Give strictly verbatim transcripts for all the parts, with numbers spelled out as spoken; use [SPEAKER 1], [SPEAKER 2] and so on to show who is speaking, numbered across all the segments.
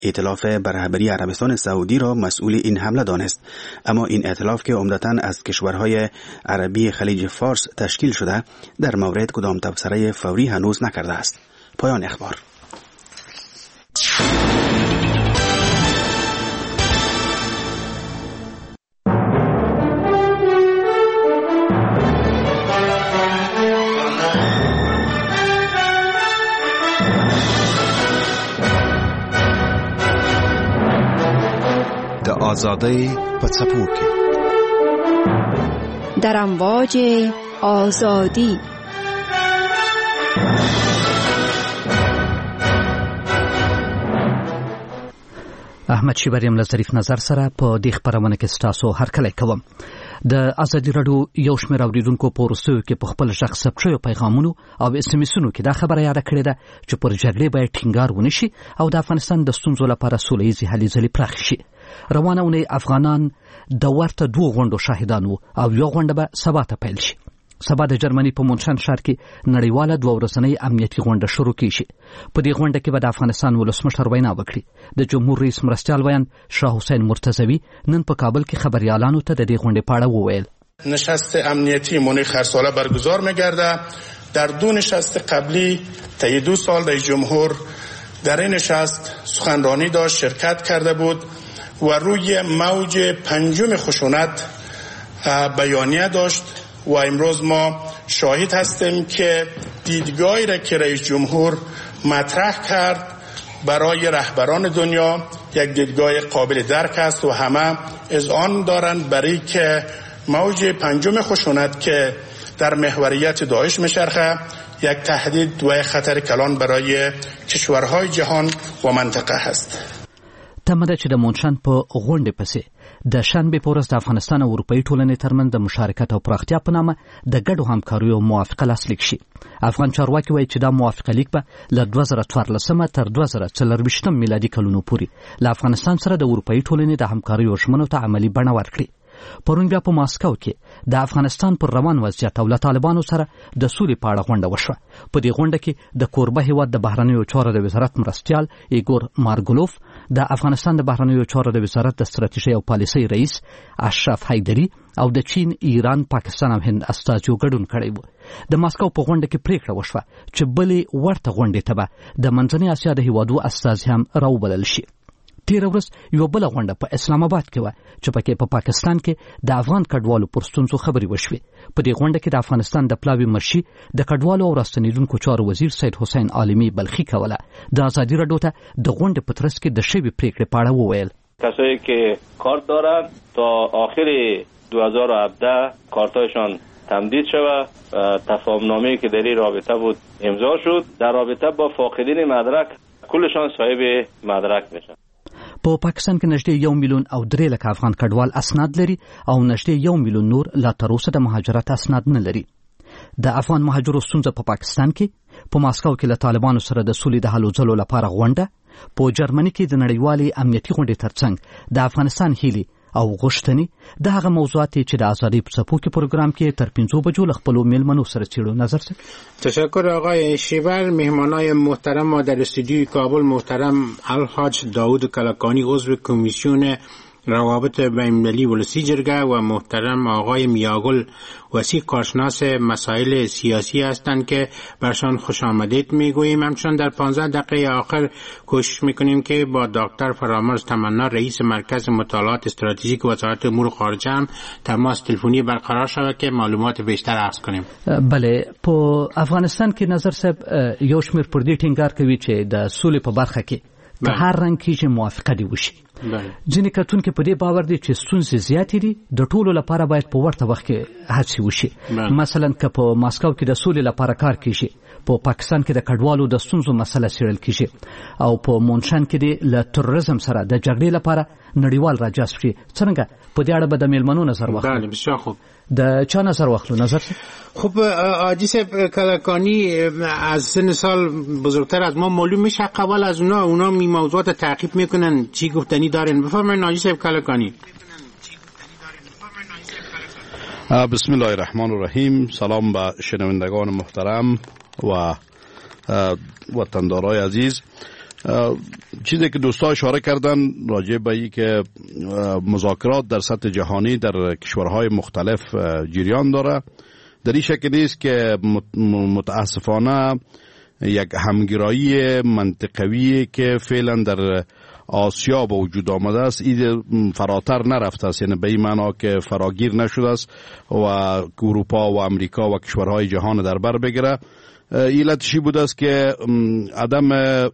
[SPEAKER 1] ائتلاف بر رهبری عربستان سعودی را مسئول این حمله دانست، اما این ائتلاف که عمدتاً از کشورهای عربی خلیج فارس تشکیل شده در مورد کدام تبصره فوری هنوز نکرده است. پایان اخبار.
[SPEAKER 2] آزادی پڅپوکي
[SPEAKER 3] در امواج آزادی.
[SPEAKER 4] احمد شیبریم له ظریف نظر سره په دې خبرونه کې ستاسو هرکلی کوم. د ازادي رادیو یو شمېر اوریدونکو په وروستیو کې په خپل شخص ثبت شویو پیغامونو او اس ام اسونو کې دا خبره یاده کړې ده چې پر جګړې باید ټینګار ونه شي او د افغانستان د ستونزو لپاره سوله ییزې هلې ځلې پراخې شي. روانه اونۍ افغانان د ورته دوه غونډو شاهدان وو او یو غونډه به سبا ته پیل شي. سبا د جرمني په مونشن ښار کې نړیواله دوه ورځنۍ امنیتي غونډه شروع کیږي. په دې غونډه کې به د افغانستان ولسمشر وینا وکړي. د جمهور رئیس مرستیال ویان شاه حسین مرتضوی نن په کابل کې خبریالانو ته د دې غونډې په اړه وویل.
[SPEAKER 5] نشست امنیتی مونیخ هر ساله برگزار می‌گرده. در دو نشست قبلی طی دو سال رئیس جمهور در این نشست سخنرانی داشت، شرکت کرده بود و روی موج پنجم خشونت بیانیه داشت و امروز ما شاهد هستیم که دیدگاهی را که رئیس جمهور مطرح کرد برای رهبران دنیا یک دیدگاه قابل درک است و همه اذعان دارند برای که موج پنجم خشونت که در محوریت داعش میچرخه یک تهدید و خطر کلان برای کشورهای جهان و منطقه است.
[SPEAKER 4] تمه چې د مونشن په غونډې پسې د شنبې په ورځ د افغانستان او اروپایي ټولنې ترمنځ د مشارکت او پراختیا په نامه د ګډو همکاریو موافقه لاسلیک شي. افغان چارواکي وایي چې دا موافقه لیک به له دوه زره څوارلسم تر دوه زره څلرویشتم میلادي کلونو پورې له افغانستان سره د اروپایي ټولنې د همکاریو ژمنو ته عملي بڼه ورکړي. پرون بیا په ماسکو کې د افغانستان پر روان وضعیت او له طالبانو سره د سولې په اړه غونډه وشوه. په دې غونډه کې د کوربه هیواد د بهرنیو چارو د وزارت مرستیال ایګور مارګولوف، د افغانستان د بهرنیو چارو د وزارت د ستراتیژۍ او پالیسۍ رئیس اشرف حیدری او د چین، ایران، پاکستان او هند استازو ګډون کړی و. د ماسکو په غونډه کې پریکړه وشوه چې بلې ورته غونډې ته به د منځنۍ اسیا د هیوادو استازي هم راوبلل شي. تیر ورځ یو بل غونډه په اسلام آباد کې و چې پکې په پاکستان کې د افغان کډوالو پر ستونزو خبرې وشوې. په دې غونډه کې د افغانستان د پلاوي مرشي د کډوالو او راستنیدونکو چارو وزیر سید حسین عالمي بلخي کوله د ازادي راډیو ته د غونډې په ترڅ کې د شوې پریکړې په اړه وویل.
[SPEAKER 6] کسایی که کارت دارند تا آخر دو هزار و هفده کارتایشان تمدید شود. تفاهمنامه‌ای که در این رابطه بود امضا شد. در رابطه با فاقدین مدرک کلشان صاحب مدرک میشن.
[SPEAKER 4] په پاکستان کې نږدې یو میلیون او درې لکه افغان کډوال اسناد لري او نږدې یو میلیون نور لا تر اوسه د مهاجرت اسناد نه لري. د افغان مهاجرو ستونزه په پاکستان کې په ماسکو کې له طالبانو سره د سولې د هلو ځلو لپاره غونډه، په جرمني کې د نړیوالې امنیتي غونډې ترڅنګ د افغانستان هیلې او غوښتنې د هغه موضوعات چې د ازادي په څپو کې پروګرام کې تر پنځو بجو له خپلو میلمنو سره څېړو. نظر څه؟
[SPEAKER 7] تشکر آقای شیبر. مهمانای محترم ما در استودیوی کابل محترم الحاج داود کلکانی عضو کمیسیون روابط بین‌المللی ولسی جرگه و محترم آقای میاگل وسیع کارشناس مسائل سیاسی هستند که برشان خوش آمدید میگوییم. همچنان در پانزده دقیقه آخر کوشش میکنیم که با دکتر فرامرز تمنا رئیس مرکز مطالعات استراتژیک وزارت امور خارجه هم تماس تلفنی برقرار شود که معلومات بیشتر عرض کنیم.
[SPEAKER 4] بله، په افغانستان کې نظر صاحب یو شمېر پر دې ټینګار کوي چې د سولې په برخه کې په هر رنګ کې چې موافقه دی وشي. ځینې کتونکي په دې باور دي چې ستونزې زیاتې دي، د ټولو لپاره باید په ورته وخت کې هڅې وشي. مثلا که په ماسکو کې د سولې لپاره کار کیږي، په پاکستان کې د کډوالو د ستونزو مسله څېړل کیږي او په مونشن کې د له تروریزم سره د جګړې لپاره نړیوال راجذب شي. څنګه په دې اړه به د میلمنو نظر واخلو؟
[SPEAKER 7] بله، بسیار خوب.
[SPEAKER 4] د چا نظر واخلو؟ نظر
[SPEAKER 7] خب آجی صاحب کلکانی از سن سال بزرگتر از ما معلوم میشه، قبل از اونا اونا می موضوعات تعقیب میکنن چی گفتنی دارن. بفرمایید آجی صاحب کلکانی.
[SPEAKER 8] بسم الله الرحمن الرحیم. سلام به شنوندگان محترم و وطندارای عزیز. چیزی که دوستا اشاره کردن راجع به این که مذاکرات در سطح جهانی در کشورهای مختلف جریان داره، در این شکل نیست که متاسفانه یک همگرایی منطقوی که فعلا در آسیا به وجود آمده است این فراتر نرفته است، یعنی به این معنا که فراگیر نشده است و اروپا و امریکا و کشورهای جهان در بر بگیره. علتش بوده است که عدم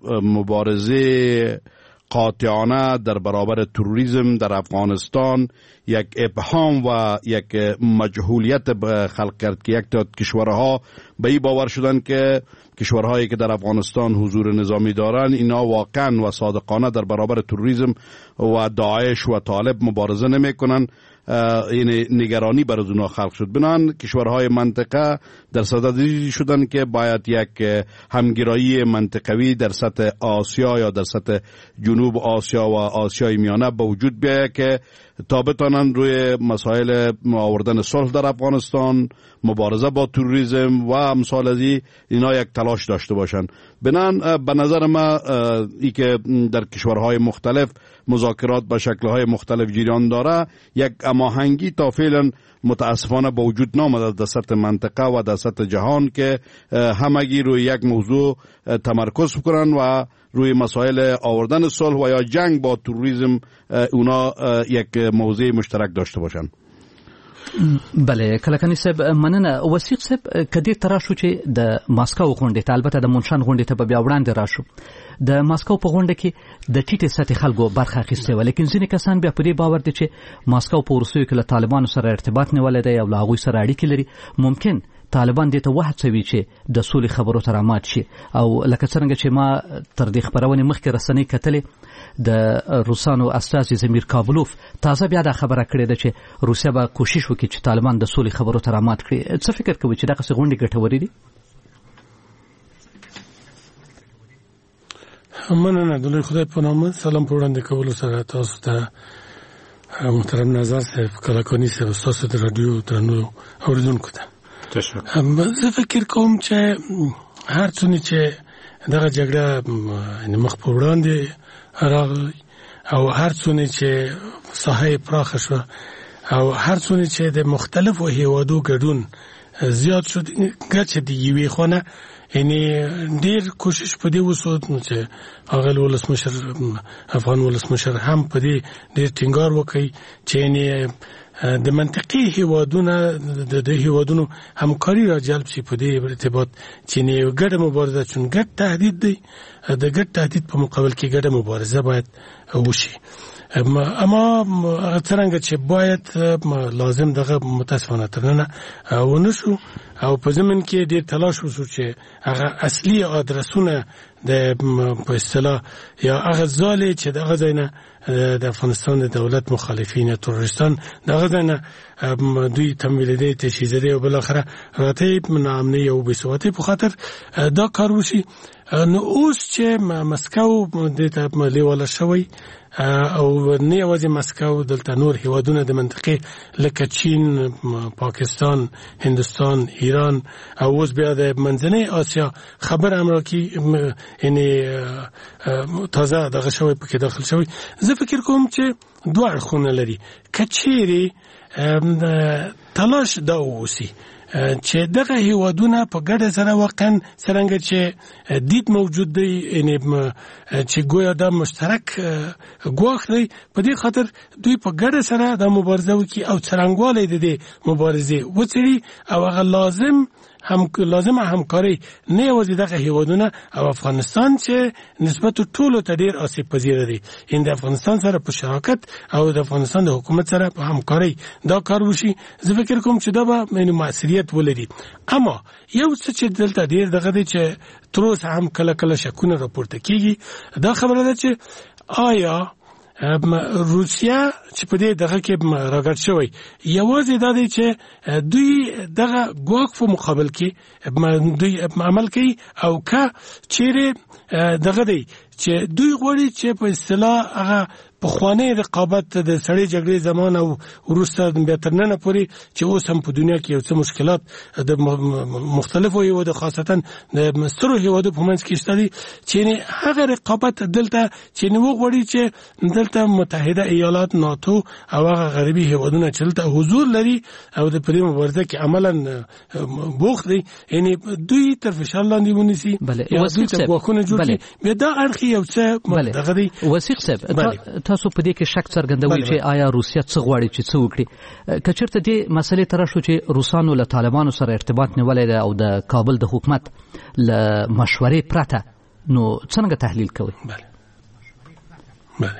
[SPEAKER 8] مبارزه قاطعانه در برابر تروریسم در افغانستان یک ابهام و یک مجهولیت خلق کرد که یک تا کشورها به این باور شدن که کشورهایی که در افغانستان حضور نظامی دارند اینا واقعا و صادقانه در برابر تروریسم و داعش و طالب مبارزه نمی کنن. این نگرانی بر از اونها خلق شد. بنان کشورهای منطقه در صدد شدن که باید یک همگرایی منطقوی در سطح آسیا یا در سطح جنوب آسیا و آسیای میانه به وجود بیاید که تا بتانن روی مسائل آوردن صلح در افغانستان، مبارزه با تروریسم و امثال از اینا یک تلاش داشته باشن. بنان به نظر ما ای که در کشورهای مختلف مذاکرات به شکل‌های مختلف جریان داره، یک هماهنگی تا فعلا متاسفانه به وجود نامده در سطح منطقه و در سطح جهان که همگی روی یک موضوع تمرکز کنن و روی مسائل آوردن صلح و یا جنگ با تروریسم اونا یک موضوع مشترک داشته باشن.
[SPEAKER 4] بله کلکنی صاحب مننه. وسیق صاحب کدی تراشو چې د ماسکو غونډه ته البته د مونشان غونډه ته بیا وړاندې راشو، د ماسکو په غونډه کې د ټیټه سطح خلکو برخه اخیسته و، لیکن ځینې کسان بیا په دې باور دي چې ماسکو په روسیې کې له طالبانو سره ارتباط نیولې دی او له هغوی سره اړیکې لري. ممکن طالبان دې ته وهڅوي چې د سولې خبرو ته رامات شي، او لکه څنګه چې ما تر دې خبرونې مخکې رسنۍ کتلې د روسانو استازي زمیر کابلوف تازه بیا دا خبره کړې ده چې روسیا به کوشش وکړي چې طالبان د سولې خبرو ته رامات کړي. څه فکر کوي چې دغه څه غونډې ګټورې دي؟
[SPEAKER 9] مننه. د لوی خدای په نامه سلام په وړاندې کولو سره تاسو ته محترم نظر صاحب، کلکاني صاحب، تاسو د رادیو درنو اوریدونکو ته زه فکر کوم چې هر څونه چې دغه جګړه مخ په وړاندې راغلی او هر څونه چې ساحه پراخه شو او هر څونه چې د مختلفو هیوادو ګډون زیات شو، ګرچې د یوې خونه یعنی ډیر کوشش په دې وسو چې هغه ولسمشر افغان ولسمشر هم په دې ډیر ټینګار وکړي چې یعنی د منطقي هیوادونو د هیوادونو همکاري را جلب شي په دې ارتباط چې نه ګډه مبارزه، چون ګډ تهدید دی، د ګډ تهدید په مقابل کې ګډه مبارزه باید وشي. اما څنګه چې باید لازم دغه متاسفانه ترنه ونشو او په زمين کې ډېر تلاش وشو چې هغه اصلي ادرسونه د په اصطلاح یا هغه ځالې چې دغه ځای د افغانستان د دولت مخالفین تروریستان دغه ځای نه دوی تمویل دي تشیزده او بل اخره راته نامنی او بسواته په خاطر دا کار وشي. نو اوس چې مسکو د ته لیواله شوی او نه یوازې مسکو دلته نور هیوادونه د منطقې لکه چین، پاکستان، هندوستان، ایران او اوس بیا د منځنۍ آسیا خبر امریکي یعنی تازه دغه شوی پکې داخل شوی. زه فکر کوم چې دوه اړخونه لري. کچېری تلاش دا وسی چې دغه هیوادونه په ګډه سره واقعا څنګه چې دید موجود دی، یعنی چې ګویا دا مشترک ګواښ دی، په دې خاطر دوی په ګډه سره د مبارزه وکړي او څرنګوالی د دې مبارزې وڅېړي او هغه لازم هم لازمه همکاري نه یوازې دغه هیوادونه او افغانستان چې نسبت ټولو ته ډېر آسیب پذیره دی، ان د افغانستان سره په شراکت او د افغانستان د حکومت سره په همکاري دا کار وشي. زه فکر کوم چې دا به معنی مؤثریت ولري. اما یو څه چې دلته ډېر دغه دی چې تر اوسه هم کله کله شکونه راپورته کیږي، دا خبره ده چې آیا روسیا چې په دې دغه کې راګرد شوی یوازې دا دی چې دوی دغه ګواښ په مقابل کې دوی عمل کوي او که چیرې دغه دی چې دوی غواړي چې په اصطلاح هغه په خوانه رقابت د سړی جګړې زمان او وروسته بیا تر نن پورې چې اوس هم په دنیا کې یو څه مشکلات د مختلفو هیوادو خاصتا د مسترو هیوادو په منځ کې شته دي چې هغه رقابت دلته چې نو غواړي چې دلته متحده ایالات ناتو او هغه غربي هیوادونه چې دلته حضور لري او د پرې مبارزه کې عملاً بوخت دي یعنی دوی تر فشار لاندې ونیسي
[SPEAKER 4] یا دوی ته غوښنه جوړ کړي
[SPEAKER 9] بیا دا اړخ یو څه دغه دی.
[SPEAKER 4] وثیق صاحب تاسو په دې کې شک څرګندوي چې آیا روسیه څه غواړي چې څه وکړي کچرته دې مسلې تر شو چې روسانو له طالبانو سره ارتباط نیولای دی او د کابل د حکومت له مشورې پرته نو څنګه تحلیل کوي؟
[SPEAKER 9] بله بله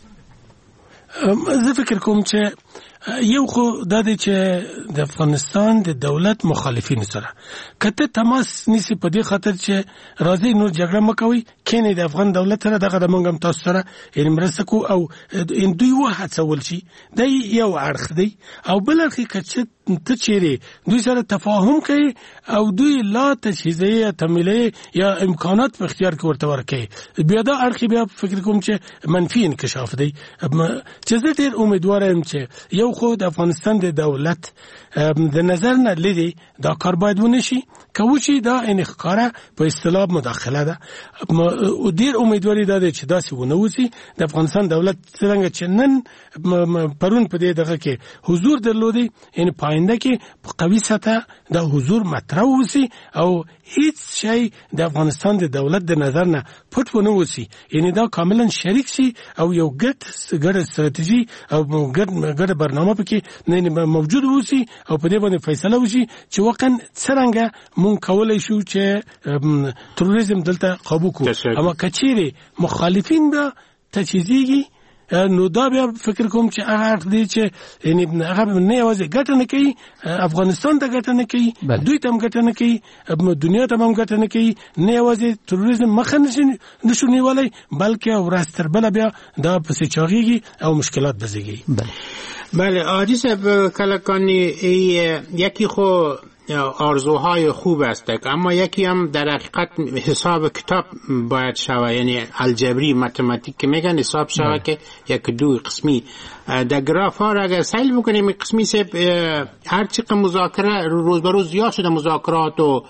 [SPEAKER 9] زه فکر کوم چې یو خو دا دی چې د افغانستان د دولت مخالفین سره کته تماس نیسی په دې خاطر چې راځي نور جګړه مکوي کینې د افغان دولت سره دغه د منګم تاسو سره یې مرسته کو او ان دوی وهڅول شي د یو اړخ دی او بل اړخ کچ ته چیرې دوی سره تفاهم کوي او دوی لا تجهیزیه تمویلي یا امکانات په اختیار کې ورته ورکوي بیا دا اړخ بیا فکر کوم چې منفي انکشاف دی چې زه ډېر امیدوار یم چې یو خو د افغانستان د دولت د نظر نه لري دا کار باید ونشي کوشي دا انخکاره په اصطلاح مداخله ده او ډیر امیدواري ده چې داسې ونه وسی د افغانستان دولت څنګه چې نن پرون په دې دغه کې حضور درلودي یعنی پاینده کې په قوي سطح دا حضور مطرح وسی او هیڅ شی د افغانستان د دولت د نظر نه پټ ونه وسی یعنی دا کاملا شریک شي او یو ګډ ګډ استراتیژي او ګډ ګډ برنامه پکې نه موجود وسی او په دې باندې فیصله وشي چې واقعا څنګه مونږ کولای شو چې تروریزم دلته قابو کړو اما کچيري مخالفین به تجهیزيږي نو دا بیا فکر کوم چې هغه دې چې یعنی هغه نه یوازې ګټه نه کوي افغانستان ته ګټه نه کوي دوی ته هم ګټه نه کوي دنیا ته هم ګټه نه کوي نه یوازې تروریزم مخه نشو نیولای بلکې ورستر بل بیا دا پسې چاغيږي او مشکلات بزيږي.
[SPEAKER 7] بله آجی صاحب کلکانی یکی خو آرزوهای خوب است اما یکی هم در حقیقت حساب کتاب باید شوه یعنی الجبری متماتیک که میگن حساب شوه که یک دو قسمی در گراف ها را اگر سیل بکنیم قسمی صاحب هر چقدر مذاکره روز به روز زیاد شده مذاکرات و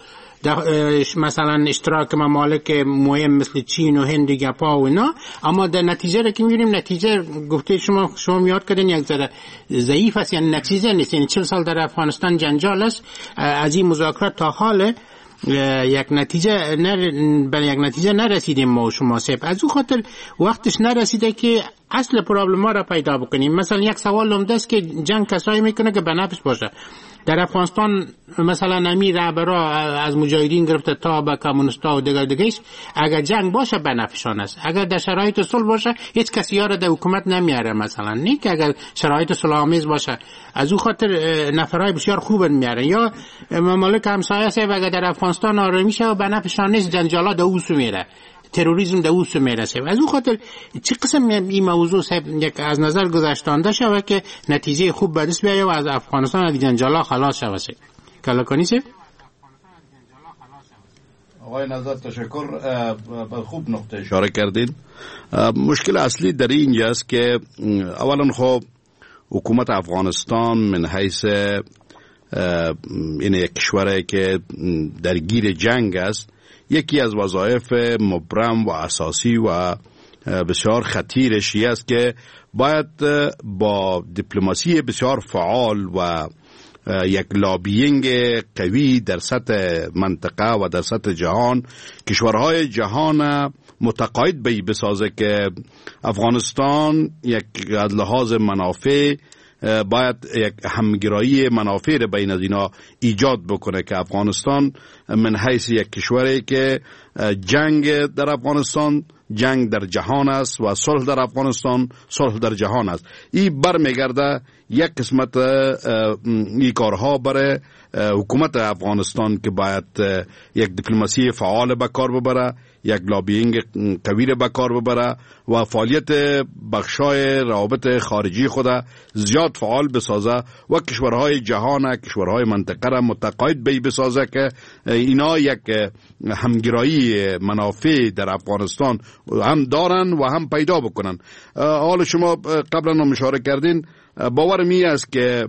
[SPEAKER 7] مثلا اشتراک ممالک مهم مثل چین و هند و گپا و اینا اما در نتیجه را که می‌بینیم نتیجه گفته شما شما میاد کردین یک ذره ضعیف است یعنی نتیجه نیست یعنی چهل سال در افغانستان جنجال است از این مذاکرات تا حال یک نتیجه نر... به یک نتیجه نرسیدیم ما و شما صاحب از اون خاطر وقتش نرسیده که اصل پرابلم ها را پیدا بکنیم مثلا یک سوال عمده است که جنگ کسایی میکنه که بنفش باشه در افغانستان مثلا امی رهبرا از مجاهدین گرفته تا به کمونیستا و دیگر دیگرش اگر جنگ باشه بنفشان است اگر در شرایط صلح باشه هیچ کسی ها را در حکومت نمیاره مثلا نه که اگر شرایط صلح‌آمیز باشه از اون خاطر نفرای بسیار خوب میاره یا ممالک همسایه است اگر در افغانستان آرامی شه و بنفشان نیست جنجالا در اوسو میره تروریسم در اوسو میرسه از اون خاطر چه قسم این موضوع صاحب یک از نظر گذشتانده شوه که نتیجه خوب به دست بیاید و از افغانستان از جنجالا خلاص شوه شه کلاکانی صاحب
[SPEAKER 8] آقای نظر تشکر خوب نقطه اشاره کردین مشکل اصلی در اینجاست که اولا خب حکومت افغانستان من حیث این یک کشوری که درگیر جنگ است یکی از وظایف مبرم و اساسی و بسیار خطیرش است که باید با دیپلماسی بسیار فعال و یک لابینگ قوی در سطح منطقه و در سطح جهان کشورهای جهان متقاعد به بسازه که افغانستان یک از لحاظ منافع باید یک همگرایی منافع بین از اینا ایجاد بکنه که افغانستان من حیث یک کشوری که جنگ در افغانستان جنگ در جهان است و صلح در افغانستان صلح در جهان است این برمیگرده یک قسمت این کارها برای حکومت افغانستان که باید یک دیپلماسی فعال به کار ببره یک لابینگ قوی به کار ببره و فعالیت بخشای روابط خارجی خود زیاد فعال بسازه و کشورهای جهان کشورهای منطقه را متقاعد به بسازه که اینا یک همگرایی های منافع در افغانستان هم دارن و هم پیدا بکنن. حال شما قبلا هم اشاره کردین، باور می است که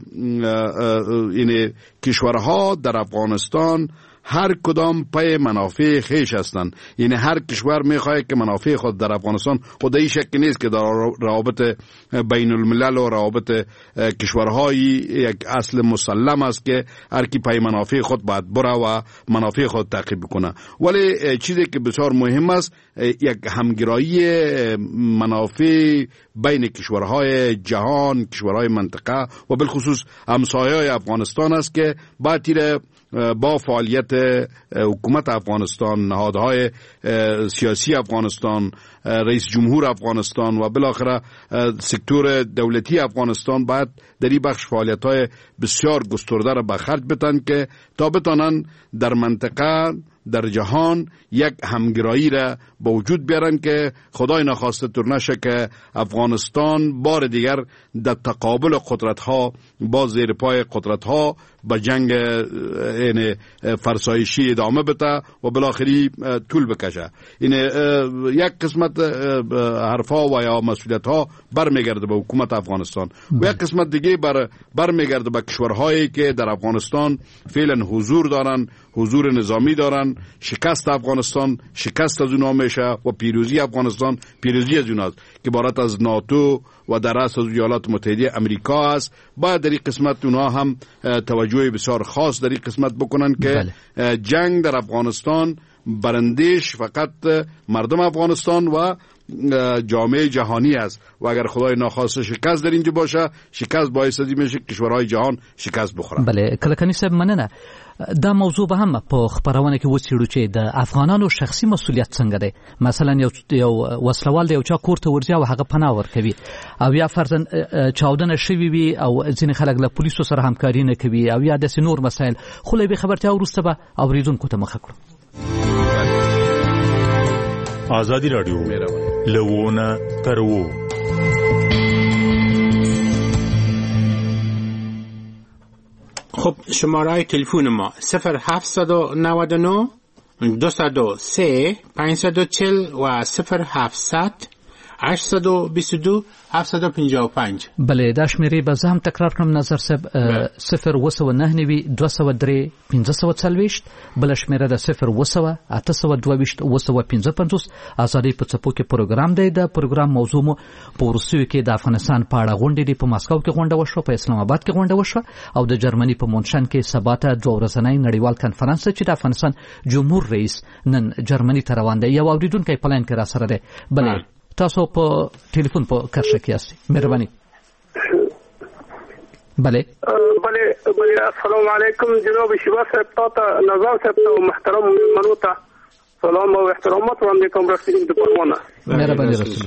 [SPEAKER 8] این کشورها در افغانستان هر کدام پای منافع خیش هستند. یعنی هر کشور میخواهد که منافع خود در افغانستان، خود این شک نیست که در روابط بین الملل و روابط کشورهایی یک اصل مسلم است که هر کی پای منافع خود باید بره و منافع خود تعقیب کنه. ولی چیزی که بسیار مهم است یک همگرایی منافع بین کشورهای جهان، کشورهای منطقه و بالخصوص همسایه‌های افغانستان است که باید با فعالیت حکومت افغانستان، نهادهای سیاسی افغانستان، رئیس جمهور افغانستان و بالاخره سکتور دولتی افغانستان باید در این بخش فعالیت‌های بسیار گسترده را به خرج بدن که تا بتانن در منطقه، در جهان یک همگرایی را به وجود بیارن که خدای نخواسته طور نشه که افغانستان بار دیگر در تقابل قدرت ها با زیر پای قدرت ها به جنگ این فرسایشی ادامه بده و بالاخره طول بکشه. این یک قسمت حرفا و یا مسئولیت ها برمیگرده به حکومت افغانستان و یک قسمت دیگه بر برمیگرده به کشورهایی که در افغانستان فعلا حضور دارن، حضور نظامی دارن. شکست افغانستان شکست از اونها میشه و پیروزی افغانستان پیروزی از اونها است که عبارت از ناتو و در رأس از ایالات متحده امریکا است. باید در این قسمت اونها هم توجه بسیار خاص در این قسمت بکنن که بله. جنگ در افغانستان برندش فقط مردم افغانستان و جامعه جهانی است و اگر خدای ناخواسته شکست در اینجا باشه، شکست باعث از این میشه کشورهای جهان شکست بخورن.
[SPEAKER 4] بله کلکانی صاحب مننه. دا موضوع به هم په خبرونه کې وڅېړو چې د افغانانو شخصي مسؤلیت څنګه دی. مثلا یو یو وسلوال دی یو چا کور ته ورځي او هغه پناه ورکوي او یا فرضاً چاودنه شوي وي او ځینې خلک له پولیسو سره همکاري نه کوي او یا داسې نور مسایل، خو له یوې خبرتیا وروسته به اورېدونکو ته مخه کړو.
[SPEAKER 10] ازادي راډیو له ونه تر وو
[SPEAKER 7] خب شماره تلفن ما صفر هفتصد و نود و نه دوصد و سه پانصد و چهل و صفر هفتصد هشتصد و بیست و دو هفتصد و پنجاه و پنج.
[SPEAKER 4] بله دا شمیرې به زه هم تکرار کړم نظر صاحب. صفر اوه سوه نهه نوي دوه سوه درې پنځه سوه څلوېښت، بله شمیره ده صفر اوه سوه اته سوه دوه ویشت اوه سوه پنځه پنځوس. ازادۍ په څپو کې پروګرام دی. د پروګرام موضوع مو په وروستیو کې د افغانستان په اړه غونډې دي. په ماسکو کې غونډه وشوه، په اسلام آباد کې غونډه وشوه او د جرمني په مونشن کې سبا ته دوه ورځنی نړیوال کنفرانس چې د افغانستان جمهور رئیس نن جرمني ته روان دی. یو اوریدونکی په لاین کې را سره دی. بله تاسو په ټلیفون په کرښه کې یاست. مهرباني. بله
[SPEAKER 11] بله بله السلام علیکم جناب شیبا صاحب، تاسو نظام صاحب ته محترم مېلمنو ته سلام او احترامات وړاندې کوم. رسېدم د پروانه.
[SPEAKER 4] مهرباني رسول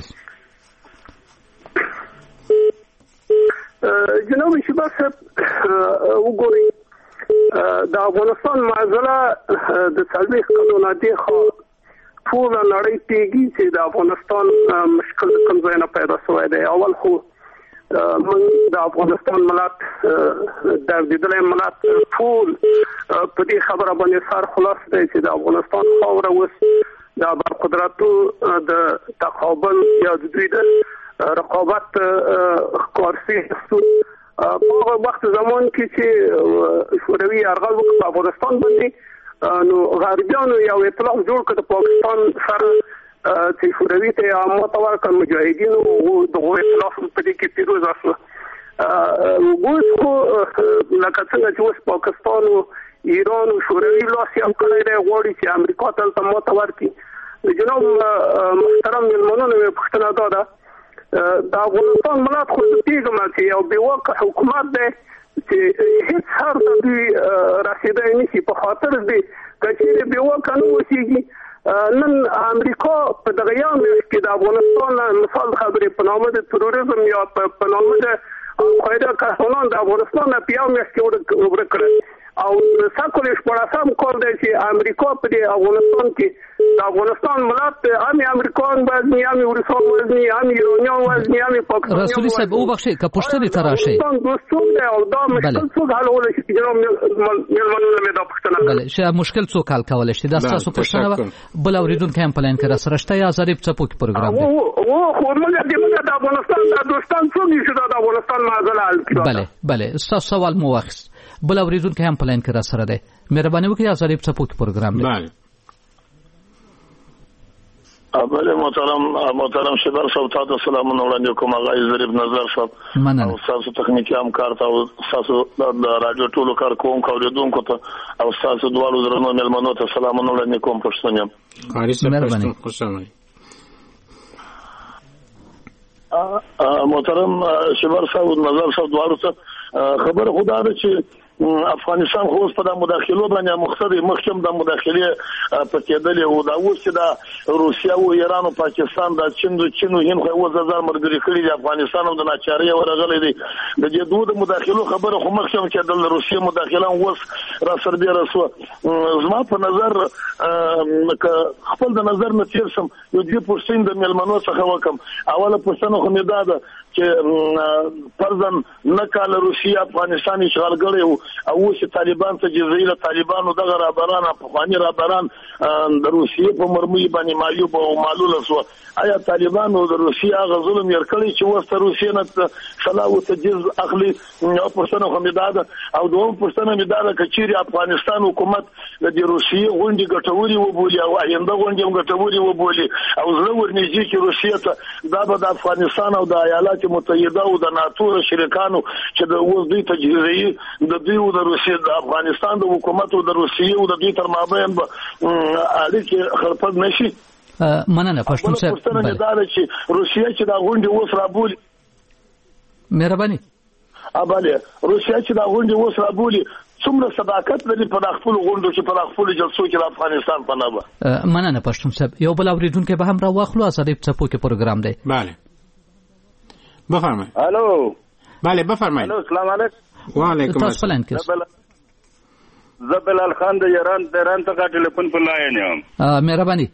[SPEAKER 11] جناب شیبا صاحب، وګورئ د افغانستان معضله د څلوېښت کلونو دې خوا ټوله نړۍ پیږي چې د افغانستان مشکل کوم ځای نه پیدا شوی دی. اول خو موږ د افغانستان ملت دردېدلی ملت ټول په دې خبره باندې سر خلاص دی چې د افغانستان خاوره اوس د برقدرتو د تقابل یا د دوی د رقابت ښکارسي په هغه وخت زمان کې چې شوروي یرغل وکړ په افغانستان باندې، نو غربیانو یو اطلاف جوړ کړ د پاکستان سره چې شوروي ته ماته ورکړه. مجاهدینو دغه اطلاف په دې کې پیروزه شوه. اوس خو لکه څنګه چې اوس پاکستان او ایران او شوروي لاس یو کړی دی، غواړي چې امریکا ته هلته ماته ورکړي. جناب محترم مېلمنو، مې پوښتنه دا ده د افغانستان ملت خو زه پوهېږم چې یو بېواکه حکومت دی چې هیڅ هر ته دوی رسېدی نه شي، په خاطر دی که چېرې بېواکه نه اوسېږي. نن امریکا په دغه یو میاشت کې د افغانستان مثال خبرې په نامه د تروریزم یا په نامه د القاعده کارکنان د افغانستان نه په یو میاشت کې ورک کړل. او سکل شپږم کال دی چې امریکا په افغانستان کې د افغانستان ملت هم امریکایان وزنی هم روسان وزنی هم ایرانیان وزنی هم پاکستانیان
[SPEAKER 4] رسولي صاحب او بخښي که پوښتنې ته راشي
[SPEAKER 11] دوستون دی او دا مشکل څوک حلولی شي جناب میلمنو مې دا پوښتنه
[SPEAKER 4] بله شه مشکل څوک حل کولی شي دا ستاسو پوښتنه بل اورېدونکی هم په لاین کې راسره شته یا ظریف څپو کې پروګرام دی
[SPEAKER 11] او خو موږ د افغانستان د دوستان څوک شي د افغانستان معضله حل کړي
[SPEAKER 4] بله بله ستاسو سوال مو واخیست بل اوریدونکو هم په لاین کې را سره دی مهرباني وکړئ ظریف څپو کې پروګرام دی
[SPEAKER 12] بله بله محترم محترم شبر صاحب تاسو سلامونه وړاندې کوم هغه ظریف نظر صاحب
[SPEAKER 4] مننه
[SPEAKER 12] او تاسو تخنیکی همکار ته او تاسو د رادیو ټولو کارکونکو اوریدونکو ته او تاسو دوالو درنو مېلمنو ته سلامونه وړاندې کوم پښتون
[SPEAKER 7] قاری صاحب خوشاله
[SPEAKER 12] محترم شبر صاحب نظر صاحب دوالو ته خبر خدا ده چې افغانستان خو په د مداخلو باندې مقصد محکم د مداخله پکېدل او دا اوس چې د روسیا او ایران او پاکستان د چین د چین او هند خو وززار مرګري کړی د افغانستان او د ناچاري ورغلې دي د دې دوه د مداخلو خبره خو محکم چې د روسیا مداخله اوس را سر دی رسو زما په نظر خپل د نظر نه تیر سم یو دې پوښتنه د ملمنو څخه وکم اوله پوښتنه خو مې ده چې پرځن نکاله روسیا افغانستان اشغال کړي او چې طالبان ته جزیره طالبانو دغه رابران افغاني رابران د روسیې په مرمۍ باندې مایوب او معلول شو آیا طالبانو د روسیې هغه ظلم یې کړی چې وسته روسیې نه صلاح او تجهیز اخلي او پښتنه خو مداده او دوم پښتنه مداده کچيري افغانستان حکومت د روسیې غونډي ګټوري وبولي او آینده غونډي ګټوري وبولي او زړه ورنږدې چې روسیې ته دا به د افغانستان او د ایالات متحده او د ناتو شریکانو چې د اوس دوی تجهیزي د دوی او د روسیې د افغانستان د حکومت او د روسیې او د دوی تر مابین اړیکې خلپد نشي
[SPEAKER 4] مننه پښتون صاحب
[SPEAKER 12] پښتنه دا چې روسیې چې دا غونډي اوس رابولي
[SPEAKER 4] مهرباني
[SPEAKER 12] اباله روسیې چې دا غونډي اوس رابولي څومره صداقت لري په خپل غونډو چې په خپل جلسو کې د افغانستان په نامه
[SPEAKER 4] مننه پښتون صاحب یو بل اوریدونکو به هم را واخلو ظریف څپو کې پروګرام دی
[SPEAKER 7] بله بفرمایئ
[SPEAKER 6] الو
[SPEAKER 7] بله بفرمایئ
[SPEAKER 6] الو السلام علیکم
[SPEAKER 7] وعلیکم
[SPEAKER 4] تاسو پلان کې
[SPEAKER 6] زبلال خان د ایران د ایران ته ټلیفون په لاین یم
[SPEAKER 4] مهرباني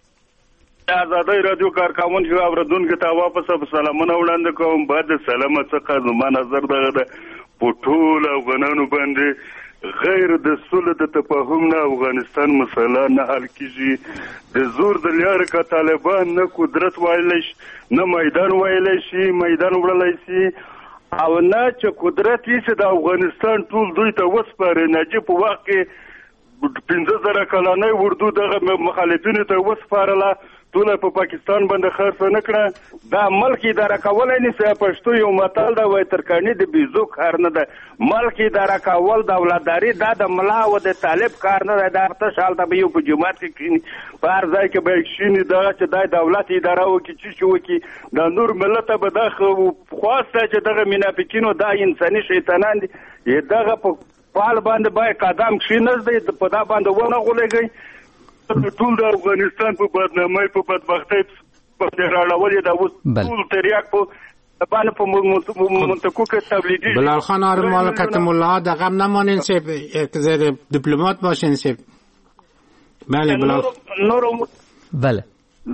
[SPEAKER 6] آزادۍ رادیو کارکوونکو او اوریدونکو ته واپس سلامونه وړاندې کوم بعد سلام څخه زما نظر دغه په ټول افغانانو باندې غیر د سولې د تفاهم نه افغانستان مسله نه حل کیږي د زور د لارې کا طالبان نه قدرت وایلی شي نه میدان وایلی شي میدان وړلی شي او نه چې قدرت یې چې د افغانستان ټول دوی ته وسپاري نجیب په وخت کې پنځه زره کلنۍ اردو دغه مخالفینو ته وسپارله ټول په پاکستان باندې خرڅ نه کړه دا ملک اداره کولای نشي پښتو یو متل دا وای ترکانی د بيزو کار نه ده ملک اداره کول دولتداري دا د ملا او د طالب کار نه ده دا ته شالته به یو په جماعت کې په هر ځای کې به شینی دا چې د دولت اداره وکړي چې شو کې د نور ملت به د خواسته چې دغه منافقینو دا انساني شیطانان دي دغه په پال باندې به قدم کښینځ دی په دا باندې ونه غولېږي ټول د افغانستان په بدنامۍ په بدبختۍ په راړولې دا اوس ټول تریاک په باندې په منطقو کې تبلیغی
[SPEAKER 7] بلال خان آرمان کتم الله د غم نمانین سیب یک زیر دیپلمات باشین سیب بله بلال
[SPEAKER 6] نور
[SPEAKER 4] بله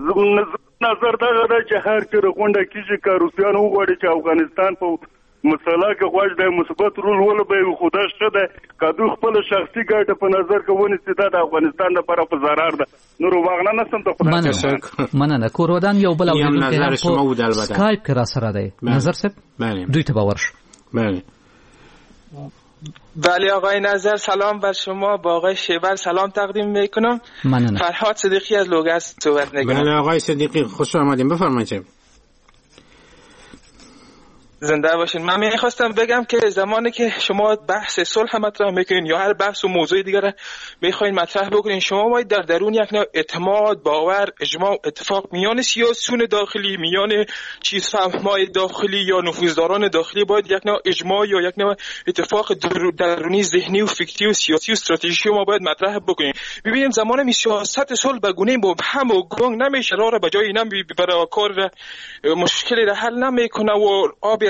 [SPEAKER 6] نظر دا ده چې هر چیرې غونډه کیږي که روسیان وغواړي چې افغانستان په مسله کې غواړي د مثبت رول ولوبوي خو دا ښه ده که دوی خپله شخصي ګټه په نظر کې ونیسي دا د افغانستان لپاره په ضرر ده نور واغنه نسم ته
[SPEAKER 4] خدای مننه کورودان یو بل اوریدونکی هم په سکایپ کې را سره دی نظر صاحب دوی ته باور شو
[SPEAKER 7] بله
[SPEAKER 13] بله آقای نظر سلام بر شما با آقای شیبر سلام تقدیم میکنم
[SPEAKER 4] مننه
[SPEAKER 13] فرهاد صدیقی از لوگست صحبت میکنم
[SPEAKER 7] بله آقای صدیقی خوش آمدین بفرمایید
[SPEAKER 13] زنده باشین. من میخواستم بگم که زمانی که شما بحث صلح مطرح میکنین یا هر بحث و موضوع دیگر میخواین مطرح بکنین شما باید در درون یک نوع اعتماد باور اجماع اتفاق میان سیاسیون داخلی میان چیز فهمای داخلی یا نفوذداران داخلی باید یک نوع اجماع یا یک نوع اتفاق درونی ذهنی و فکری و سیاسی و استراتژی ما باید مطرح بکنین. ببینیم زمان می سیاست صلح به گونه مبهم و گنگ نمیشه راه به جای اینم برای کار مشکلی را حل نمیکنه و آب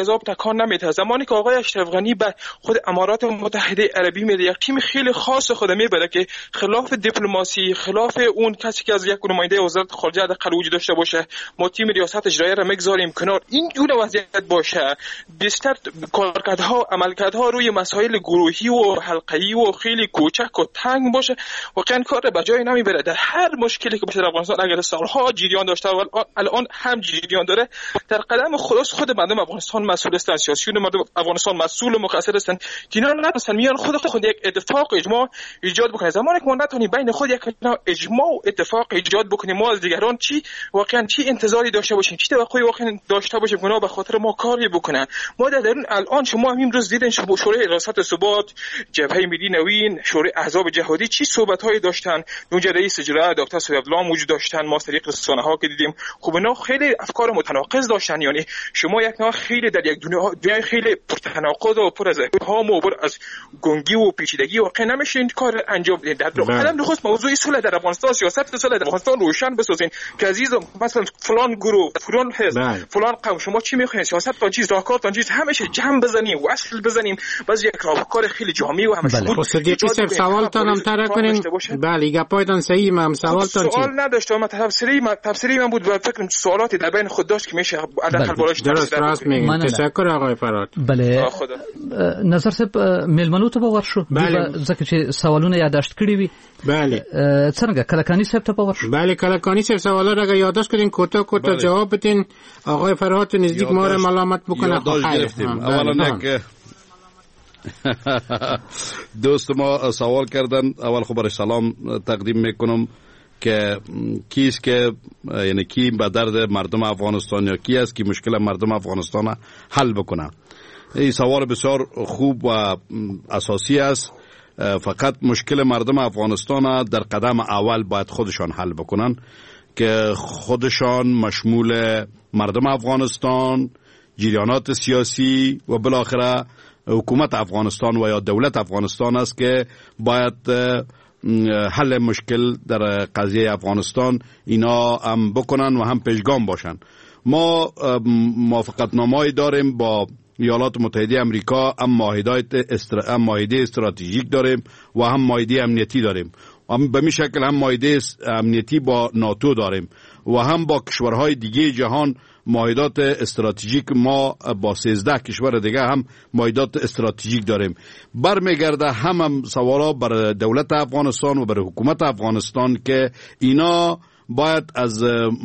[SPEAKER 13] از آب تکان نمیده. زمانی که آقای اشرف غنی به خود امارات متحده عربی میده، یک تیم خیلی خاص خود میبره که خلاف دیپلماسی، خلاف اون کسی که از یک نماینده وزارت خارجه حداقل وجود داشته باشه، ما تیم ریاست اجرایی را میگذاریم کنار. این جور وضعیت باشه، بیشتر کارکردها عملکردها روی مسائل گروهی و حلقه‌ای و خیلی کوچک و تنگ باشه، واقعا کار به جای نمیبره. در هر مشکلی که باشه در افغانستان اگر سالها جریان داشته و الان هم جریان داره، در قدم خلاص خود مردم افغانستان مسئول هستند، سیاسیون مردم افغانستان مسئول و مقصر هستند که اینا نتونن میان خود خود یک اتفاق اجماع ایجاد بکنه. زمانی که ما نتونیم بین خود یک اجماع و اتفاق ایجاد بکنیم، ما از دیگران چی واقعا چی انتظاری داشته باشیم، چی توقعی واقعا داشته باشیم که اونا به خاطر ما کاری بکنن؟ ما در درون الان شما همین روز دیدین شورای ریاست ثبات، جبهه ملی نوین، شورای احزاب جهادی چی صحبت‌هایی داشتن، اونجا رئیس اجرا دکتر سید عبدالله موجود داشتن، ما طریق رسانه‌ها که دیدیم. خب اینا خیلی افکار متناقض داشتن، یعنی شما یک نوع خیلی در یک دنیا دنیای خیلی پرتناقض و پر از ابهام و پر از گنگی و پیچیدگی واقعا نمیشه این کار انجام بدین. در قدم نخست موضوع صلح در افغانستان، سیاست صلح در افغانستان روشن بسازین که عزیزم مثلا فلان گروه، فلان حزب، فلان قوم، شما چی میخواین، سیاست تا چیز، راهکار چیز، همیشه جمع بزنیم، وصل بزنیم، باز یک راهکار خیلی جامع و همش
[SPEAKER 7] بود. صدیقی صاحب سوالتان هم طرح کنین. بله گپایتان صحیح، من سوالتان چی؟
[SPEAKER 13] سوال نداشتم، من تفسیری تفسیری من بود و فکر سوالاتی در بین خود داشت که میشه حداقل بالاش
[SPEAKER 7] درست راست میگین. تشکر آقای فراد.
[SPEAKER 4] بله نظر صاحب ملمنو ته باور شو ځکه چې سوالونه یادداشت کړی وي.
[SPEAKER 7] بله
[SPEAKER 4] څنګه کلکانی صاحب ته باور شو؟
[SPEAKER 7] بله کلکانی صاحب سوالا را یادداشت کردین، کوتاه کوتاه جواب بدین. آقای فراد نزدیک ما را ملامت بکنه.
[SPEAKER 8] اولا یک دوست ما سوال کردن، اول خب برای سلام تقدیم میکنم که کیست که یعنی کی به درد مردم افغانستان یا کی است که مشکل مردم افغانستان حل بکنه. این سوال بسیار خوب و اساسی است. فقط مشکل مردم افغانستان در قدم اول باید خودشان حل بکنن که خودشان مشمول مردم افغانستان، جریانات سیاسی و بالاخره حکومت افغانستان و یا دولت افغانستان است که باید حل مشکل در قضیه افغانستان اینا هم بکنن و هم پیشگام باشن. ما موافقتنامه‌ای داریم با ایالات متحده امریکا، هم معاهده استراتژیک داریم و هم معاهده امنیتی داریم. هم به این شکل هم معاهده امنیتی با ناتو داریم و هم با کشورهای دیگه جهان معاهدات استراتژیک. ما با سیزده کشور دیگه هم معاهدات استراتژیک داریم. برمیگرده هم, هم سوالا بر دولت افغانستان و بر حکومت افغانستان که اینا باید از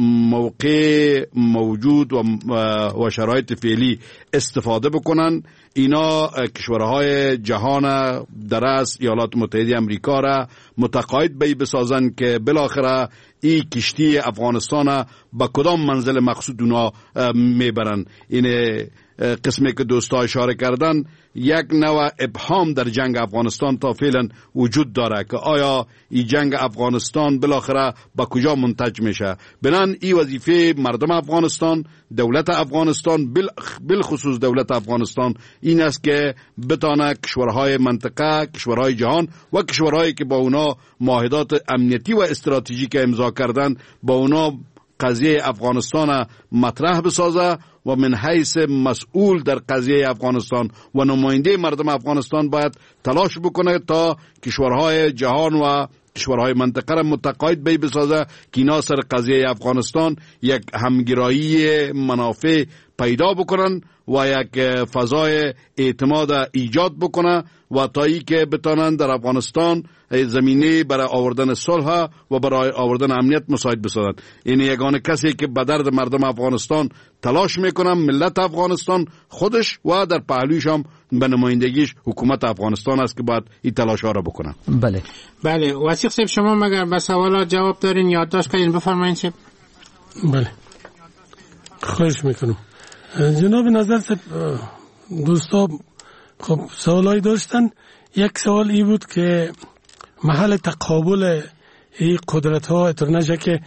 [SPEAKER 8] موقع موجود و, و شرایط فعلی استفاده بکنن. اینا کشورهای جهان در از ایالات متحده امریکا را متقاعد به بسازن که بالاخره این کشتی افغانستان به کدام منزل مقصود اونا میبرن. این قسمی که دوستا اشاره کردن، یک نوع ابهام در جنگ افغانستان تا فعلا وجود داره که آیا این جنگ افغانستان بالاخره به کجا منتج میشه. بنان این وظیفه مردم افغانستان، دولت افغانستان، بالخصوص دولت افغانستان این است که بتانه کشورهای منطقه، کشورهای جهان و کشورهایی که با اونا معاهدات امنیتی و استراتژیک امضا کردن با اونا قضیه افغانستان مطرح بسازه و من حیث مسئول در قضیه افغانستان و نماینده مردم افغانستان باید تلاش بکنه تا کشورهای جهان و کشورهای منطقه را متقاعد به بسازه که اینا سر قضیه افغانستان یک همگرایی منافع پیدا بکنن و یک فضای اعتماد ایجاد بکنه و تا ای که بتانن در افغانستان زمینه برای آوردن صلح و برای آوردن امنیت مساعد بسازن. این یگانه کسی که به درد مردم افغانستان تلاش میکنن ملت افغانستان خودش و در پهلویش هم به نمایندگیش حکومت افغانستان است که باید این تلاش ها را بکنن.
[SPEAKER 4] بله
[SPEAKER 7] بله وثیق صاحب شما مگر به سوالات جواب دارین یادداشت کردین بفرمایید صاحب.
[SPEAKER 9] بله خواهش میکنم. جناب نظر صاحب دوستا خب سوالایی داشتن. یک سوال ای بود که محل تقابل این قدرت ها اطور نشه که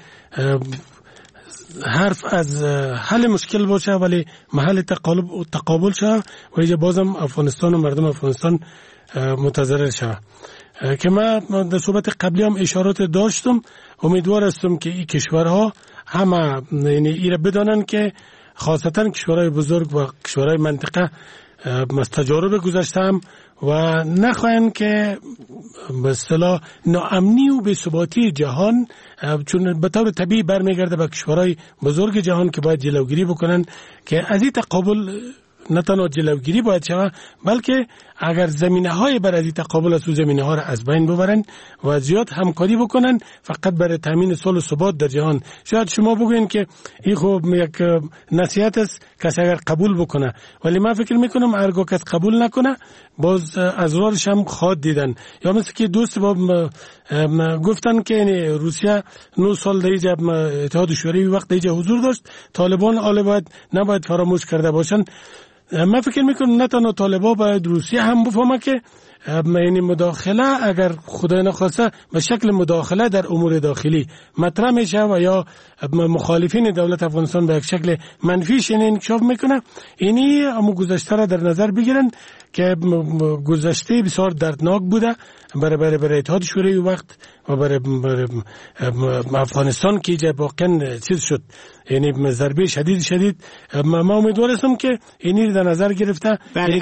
[SPEAKER 9] حرف از حل مشکل باشه ولی محل تقابل تقابل شه و اینجا بازم افغانستان و مردم افغانستان متضرر شه. که من در صحبت قبلی هم اشارات داشتم. امیدوار هستم که این کشورها همه یعنی ایره بدانن که خاصتا کشورهای بزرگ و کشورهای منطقه از تجارب گذاشتم و نخواهند که به اصطلاح ناامنی و بی‌ثباتی جهان چون به طور طبیعی برمیگرده به کشورهای بزرگ جهان که باید جلوگیری بکنن که از این تقابل نه تنها جلوگیری باید شود بلکه اگر زمینه های بر از این تقابل از زمینه ها را از بین ببرن و زیاد همکاری بکنن فقط برای تامین صلح و ثبات در جهان. شاید شما بگوین که این خوب یک نصیحت است کسی اگر قبول بکنه، ولی من فکر میکنم هرگاه کس قبول نکنه باز ازرارش هم خواهد دیدن. یا مثل که دوست با گفتن که روسیه نه سال در اتحاد شوروی وقت در حضور داشت، طالبان آل باید نباید فراموش کرده باشن. من فکر میکنم نه تنها طالبان باید روسیه هم بفهمه که یعنی مداخله اگر خدای نخواسته به شکل مداخله در امور داخلی مطرح میشه و یا مخالفین دولت افغانستان به یک شکل منفی شین انکشاف میکنه، اینی اما گذشته را در نظر بگیرن که گذشته بسیار دردناک بوده برای برای برای اتحاد شوروی وقت و برای, برای افغانستان که جا واقعا چیز شد، یعنی ضربه شدید شدید. ما امیدوار هستم که اینی در نظر گرفته
[SPEAKER 7] بله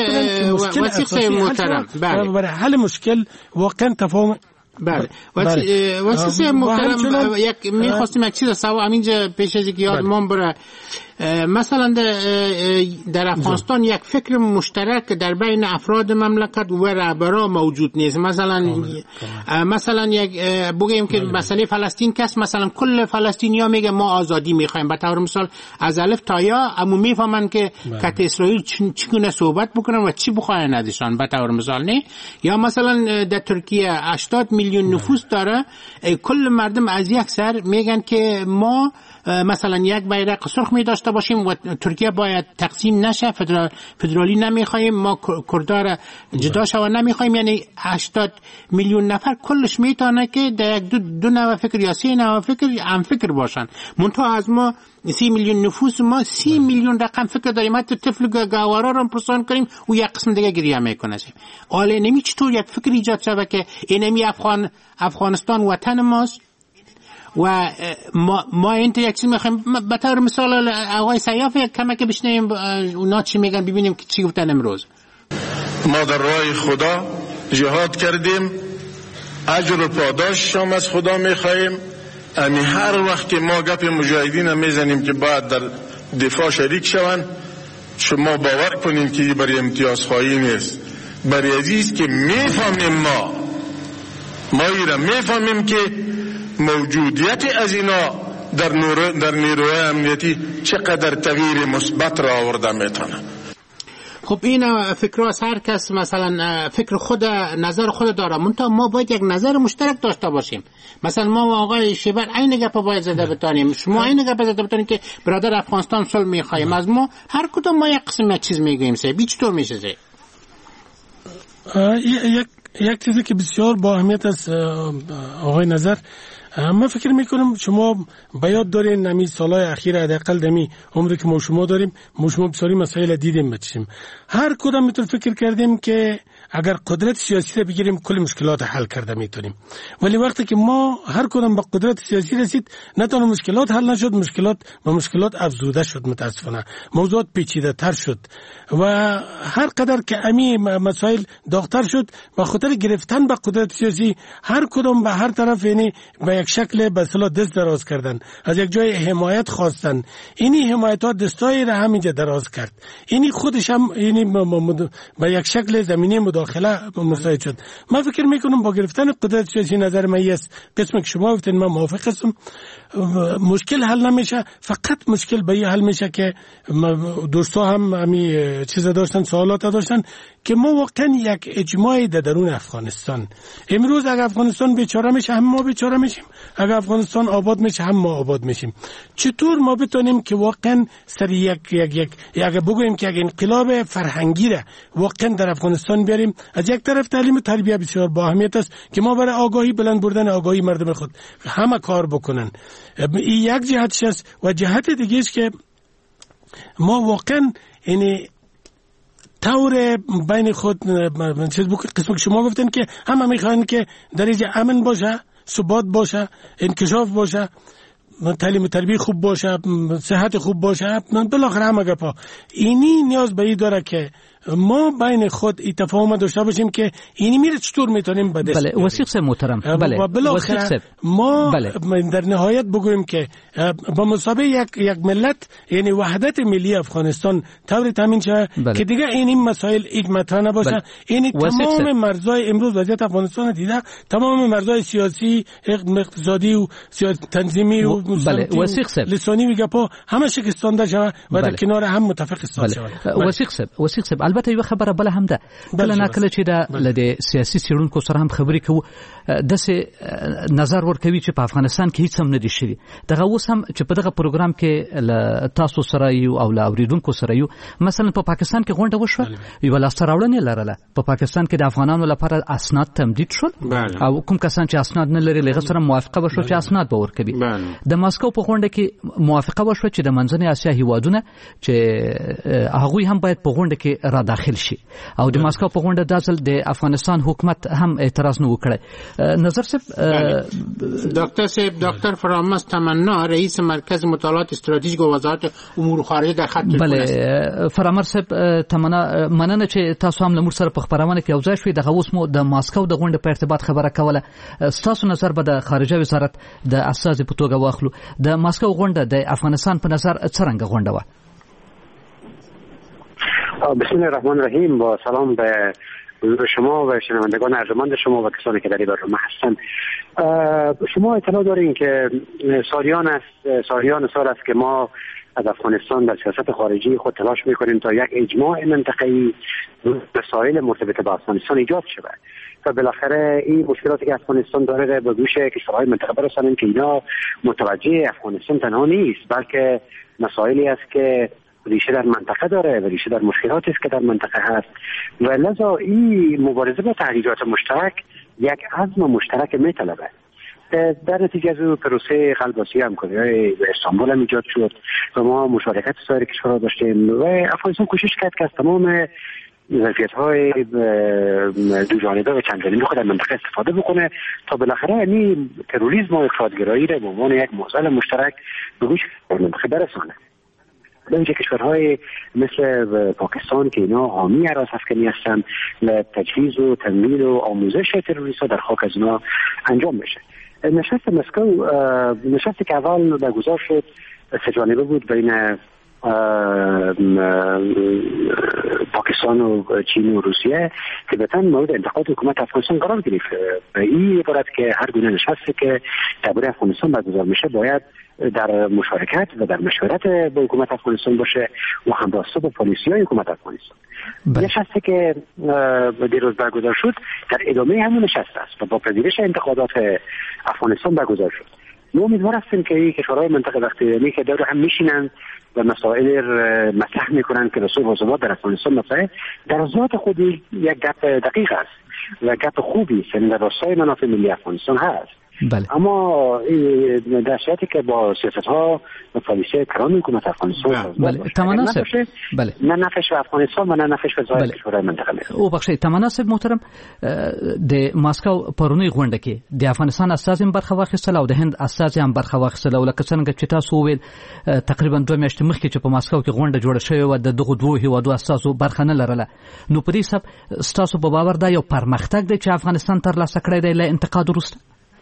[SPEAKER 7] واسه محترم
[SPEAKER 9] بله برای حل مشکل واقعا تفاهم
[SPEAKER 7] بله واسه محترم یک میخواستیم یک چیز سوا همینجا پیش از اینکه یادم بره. مثلا در افغانستان یک فکر مشترک در بین افراد مملکت و رهبران موجود نیست. مثلا مثلا یک بگیم که مسئله فلسطین کس مثلا کل فلسطینیا میگه ما آزادی میخوایم، به طور مثال از الف تا یا عمو میفهمن که کت اسرائیل چگونه صحبت بکنن و چی بخواین ازشان، به طور مثال نه. یا مثلا در ترکیه هشتاد میلیون نفوس داره، کل مردم از یک سر میگن که ما مثلا یک بیرق سرخ می داشته باشیم و ترکیه باید تقسیم نشه، فدرال فدرالی نمیخوایم، ما کردها را جدا شو نمیخوایم. یعنی هشتاد میلیون نفر کلش میتونه که در یک دو, دو نوع فکر یا سه نوع فکر هم فکر باشن. منتها از ما سی میلیون نفوس ما سی میلیون رقم فکر داریم، حتی طفل گوارا را پرسان کنیم و یک قسم دیگه گریه میکنه. حالا نمی چطور یک فکر ایجاد شود که اینمی افغان افغانستان وطن ماست و ما ما اینت یک چیز میخوایم. به طور مثال آقای سیاف یک کمک بشنیم اونا چی میگن ببینیم که چی گفتن امروز.
[SPEAKER 5] ما در راه خدا جهاد کردیم، اجر و پاداش هم از خدا میخوایم. یعنی هر وقت که ما گپ مجاهدین میزنیم که باید در دفاع شریک شوند، شما باور کنین که برای امتیاز خواهی نیست، برای عزیز که میفهمیم ما ما ایران میفهمیم که موجودیت از اینا در نور در نیروهای امنیتی چقدر تغییر مثبت را آورده میتونه.
[SPEAKER 7] خب این فکر هر کس مثلا فکر خود نظر خود داره، منتها ما باید یک نظر مشترک داشته باشیم. مثلا ما و آقای شیبر این گپ باید زده بتانیم، شما این گپ زده بتانیم که برادر افغانستان صلح میخوایم، از ما هر کدوم ما یک قسم یک چیز میگیم. سه بیچ طور میشه سه
[SPEAKER 9] یک یک چیزی که بسیار با اهمیت است آقای نظر، من فکر میکنم شما بیاد دارین نمی سالهای اخیر حداقل دمی عمری که ما شما داریم ما شما بسیاری مسائل دیدیم بچیم، هر کدام میتون فکر کردیم که اگر قدرت سیاسی رو بگیریم کل مشکلات حل کرده میتونیم، ولی وقتی که ما هر کدام با قدرت سیاسی رسید نه تنها مشکلات حل نشد، مشکلات و مشکلات افزوده شد، متاسفانه موضوعات پیچیده تر شد و هر قدر که امی مسائل داغتر شد با خاطر گرفتن به قدرت سیاسی هر کدام به هر طرف یعنی به یک شکل به اصطلاح دست دراز کردن، از یک جای حمایت خواستن. اینی حمایتات دستای را همینجا دراز کرد، اینی خودش هم یعنی به یک شکل زمینه مداخله مساعد شد. من فکر میکنم با گرفتن قدرت سیاسی نظر من است قسم که شما گفتین من موافق هستم، مشکل حل نمیشه، فقط مشکل به این حل میشه که دوستا هم همی چیز داشتن سوالات داشتن که ما واقعا یک اجماعی در درون افغانستان امروز اگر افغانستان بیچاره میشه هم ما بیچاره میشیم، اگر افغانستان آباد میشه هم ما آباد میشیم. چطور ما بتونیم که واقعا سر یک یک یک اگر بگوییم که یک انقلاب فرهنگی را واقعا در افغانستان بیاریم؟ از یک طرف تعلیم و تربیت بسیار با اهمیت است که ما برای آگاهی بلند بردن آگاهی مردم خود همه کار بکنن، این یک جهتش است و جهت دیگه است که ما واقعا یعنی طور بین خود چیز بکنیم. قسم که شما گفتن که همه میخوان که در اینجا امن باشه، ثبات باشه، انکشاف باشه، تعلیم و تربیت خوب باشه، صحت خوب باشه، بالاخره همه گپا اینی نیاز به این داره که ما بین خود تفاهم داشته باشیم که اینی میره چطور میتونیم به دست
[SPEAKER 4] بله وثیق صاحب محترم بله
[SPEAKER 9] وثیق صاحب ما بله. در نهایت بگویم که با مسابقه یک یک ملت یعنی وحدت ملی افغانستان طور تامین شه بله. که دیگه این مسائل هیچ مطرح نباشه بله. این تمام مرزهای امروز وضعیت افغانستان دیده، تمام مرزهای سیاسی اقتصادی و سیاسی تنظیمی و
[SPEAKER 4] بله وثیق صاحب
[SPEAKER 9] لسانی و گپا همه شکستانده شوه و در کنار هم متفق استاد شوه.
[SPEAKER 4] وثیق صاحب وثیق صاحب البته یو خبره بل هم ده کله نه کله چې د لدې سیاسي سیرونکو سره هم خبرې کوو د سه نظر ورکوي چې په افغانستان کې هیڅ هم نه دي شوي دغه اوس هم چې په دغه پروګرام کې تاسو سره یو او له اوریدونکو سره یو مثلا په پاکستان کې غونډه وشوه یو لاسته راوړنې لرله په پاکستان کې د افغانانو لپاره اسناد تمدید شول او کوم کسان چې اسناد نه لري لغه سره موافقه وشو چې اسناد به ورکوي د ماسکو په غونډه کې موافقه وشو چې د منځنۍ اسیا هیوادونه چې هغه هم باید په غونډه کې را داخل شي او د ماسکو په غونډه داسل د افغانستان حکومت هم اعتراض نه وکړي. نظر صاحب
[SPEAKER 7] دکتر صاحب دکتر فرامرز تمنا رئیس مرکز مطالعات استراتژیک و وزارت امور خارجه در خط
[SPEAKER 4] بله فرامرز صاحب تمنا مننه چې تاسو هم لمر سره په خبرونه کې اوځای شوي دغه اوس مو د ماسکو د غونډې په ارتباط خبره کوله. تاسو نظر به د خارجه وزارت د اساس په توګه واخلو د ماسکو غونډه د افغانستان په نظر څنګه غونډه و؟
[SPEAKER 14] بسم الله الرحمن الرحیم. با سلام به حضور شما و شنوندگان ارجمند شما و کسانی که در این برنامه هستند. شما اطلاع دارین که سالیان است سالیان سال است که ما از افغانستان در سیاست خارجی خود تلاش میکنیم تا یک اجماع منطقه‌ای مسائل مرتبط با افغانستان ایجاد شود و بالاخره این مشکلاتی که افغانستان داره به گوش کشورهای منطقه برسانیم که اینا متوجه افغانستان تنها نیست بلکه مسائلی است که ریشه در منطقه داره و ریشه در مشکلاتی است که در منطقه هست و لذا این مبارزه با تهدیدات مشترک یک عزم مشترک میطلبه. در نتیجه از پروسه قلب‌آسایی همکاری به استانبول هم ایجاد شد و ما مشارکت سایر کشورها داشتیم و افغانستان کوشش کرد که از تمام ظرفیت‌های دو جانبه و چند جانبه خود در منطقه استفاده بکنه تا بالاخره این تروریسم و افراطگرایی را به عنوان یک معضل مشترک به گوش منطقه برسانه. در اینجا کشورهای مثل پاکستان که اینا حامی هراس‌افکنی هستن و تجهیز و تمویل و آموزش تروریست‌ها در خاک از اینا انجام میشه. نشست مسکو نشستی که اول برگزار شد سه جانبه بود بین پاکستان و چین و روسیه که به تن مورد انتقاد حکومت افغانستان قرار گرفت. این عبارت که هر گونه نشستی که درباره افغانستان برگزار میشه باید در مشارکت و در مشورت با حکومت افغانستان باشه و همراسته با پالیسی‌های حکومت افغانستان. نشستی که دیروز برگزار شد در ادامه همون نشست است و با پذیرش انتقادات افغانستان برگزار شد. ما امیدوار هستیم که این کشورهای منطقه وقتی که دور هم میشینن و مسائل مطرح میکنن که رسول و ثبات در افغانستان مطرحه در ذات خود یک گپ دقیق است و گپ خوبی است، یعنی در راستای منافع ملی افغانستان هست.
[SPEAKER 4] بله.
[SPEAKER 14] اما در صورتی که با سیاست‌ها و پالیسی کران حکومت افغانستان
[SPEAKER 4] بله تمناسب بله
[SPEAKER 14] نه نفعش افغانستان و نه نفعش وزارت کشورهای منطقه می
[SPEAKER 4] او بخشی تمناسب محترم د ماسکو پرونی غونډه کې د افغانستان استازم برخه واخیستل او د هند استاز هم برخه واخیستل او لکه څنګه چې تاسو ویل تقریبا دوه میاشتې مخکې چې په ماسکو کې غونډه جوړه شوې و د دغه دوه هیوادو استازو برخه نه لرله نو په دې سب تاسو په باور دا یو پرمختګ دی چې افغانستان تر لاسه کړی دی له انتقاد وروسته؟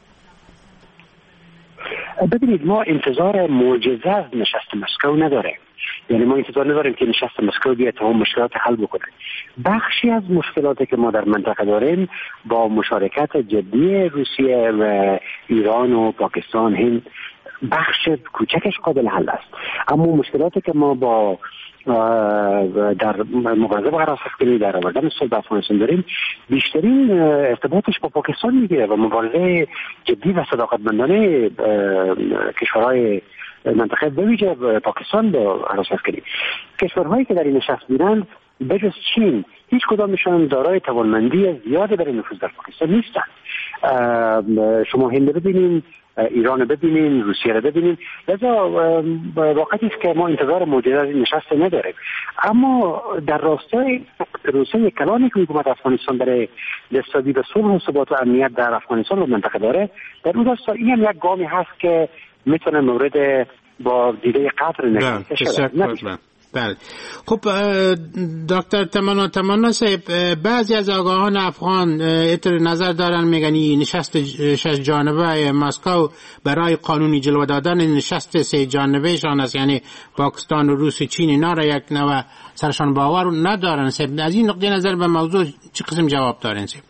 [SPEAKER 14] ببینید ما انتظار معجزه از نشست مسکو نداریم، یعنی ما انتظار نداریم که نشست مسکو بیاد تمام مشکلات حل بکنه. بخشی از مشکلاتی که ما در منطقه داریم با مشارکت جدی روسیه و ایران و پاکستان هند بخش کوچکش قابل حل است، اما مشکلاتی که ما با در مبارزه با هراس‌افکنی در آوردن صلح به افغانستان داریم بیشترین ارتباطش با پاکستان میگیره و مبارزه جدی و صداقتمندانه کشورهای منطقه به ویژه پاکستان با هراس‌افکنی. کشورهایی که در این نشست بودند بجز چین هیچ کدامشان دارای توانمندی زیادی برای نفوذ در پاکستان نیستند. شما هند ببینید، ایران ببینین، روسیه رو ببینین، لذا واقعی است که ما انتظار معجزه از این نشست نداریم. اما در راستای پروسه کلانی که حکومت افغانستان برای دستیابی به صلح و ثبات و امنیت در افغانستان و منطقه داره، در اون راستا این هم یک گامی هست که میتونه مورد با دیده قطر نگرفته شود.
[SPEAKER 7] بله. خب دکتر تمنا تمنا صاحب، بعضی از آگاهان افغان اطلاع نظر دارن، میگن این نشست شش جانبه مسکو برای قانونی جلوه دادن نشست سه جانبه شان است، یعنی پاکستان و روس و چین اینا را یک نوع سرشان باور ندارن. صاحب از این نقطه نظر به موضوع چه قسم جواب دارن صاحب؟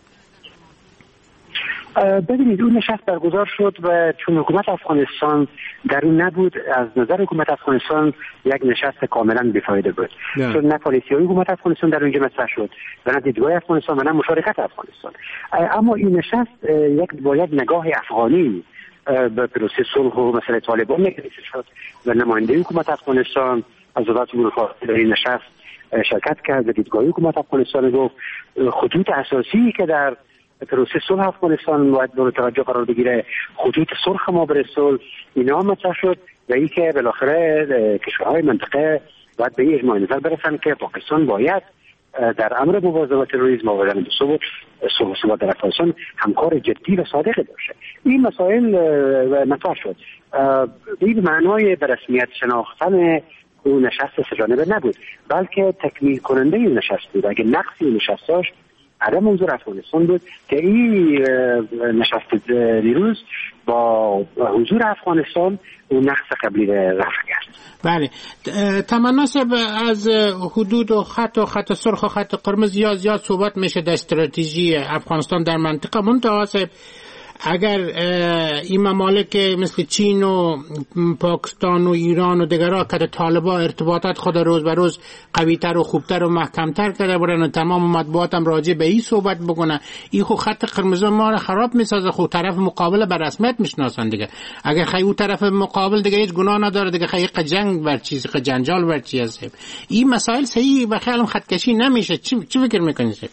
[SPEAKER 14] ببینید اون نشست برگزار شد و چون حکومت افغانستان در اون نبود، از نظر حکومت افغانستان یک نشست کاملا بیفایده بود، چون نه پالیسی حکومت افغانستان در اونجا مطرح شد و نه دیدگاه افغانستان و نه مشارکت افغانستان. اما این نشست یک با یک نگاه افغانی به پروسه صلح و مسئله طالبان نگریسته شد و نماینده حکومت افغانستان از وزارت امور خارجه در این نشست شرکت کرد و دیدگاه حکومت افغانستان گفت خطوط اساسی که در پروسه صلح افغانستان باید مورد توجه قرار بگیره، خطوط سرخ ما برای صلح اینا مطرح شد و این که بالاخره کشورهای منطقه باید به اجماع نظر برسن که پاکستان باید در امر مبارزه با تروریسم و آوردن به صلح و ثبات در افغانستان همکار جدی و صادقی باشه. این مسائل مطرح شد. این معنای به رسمیت شناختن اون نشست سه جانبه نبود، بلکه تکمیل کننده این نشست بود. اگه نقصی نشست داشت عدم حضور افغانستان بود که این نشست دیروز با حضور افغانستان اون نقص قبلی رفع کرد.
[SPEAKER 7] بله. تمنا صاحب، از حدود و خط و خط سرخ و خط قرمز زیاد زیاد صحبت میشه در استراتژی افغانستان در منطقه. منتها صاحب اگر این ممالک مثل چین و پاکستان و ایران و دیگرها که طالبان ارتباطات خود روز به روز قوی‌تر و خوبتر و محکمتر کرده برن و تمام مطبوعات هم راجع به این صحبت بکنن، این خود خط قرمز ما رو خراب میسازه. خود طرف مقابل به رسمیت میشناسن دیگه. اگر خیلی اون طرف مقابل دیگه هیچ گناه نداره دیگه، خیلی جنگ بر چیز خیلی جنجال بر چیز است. این مسائل صحیح و خیلی خطکشی نمیشه. چی چی فکر میکنید؟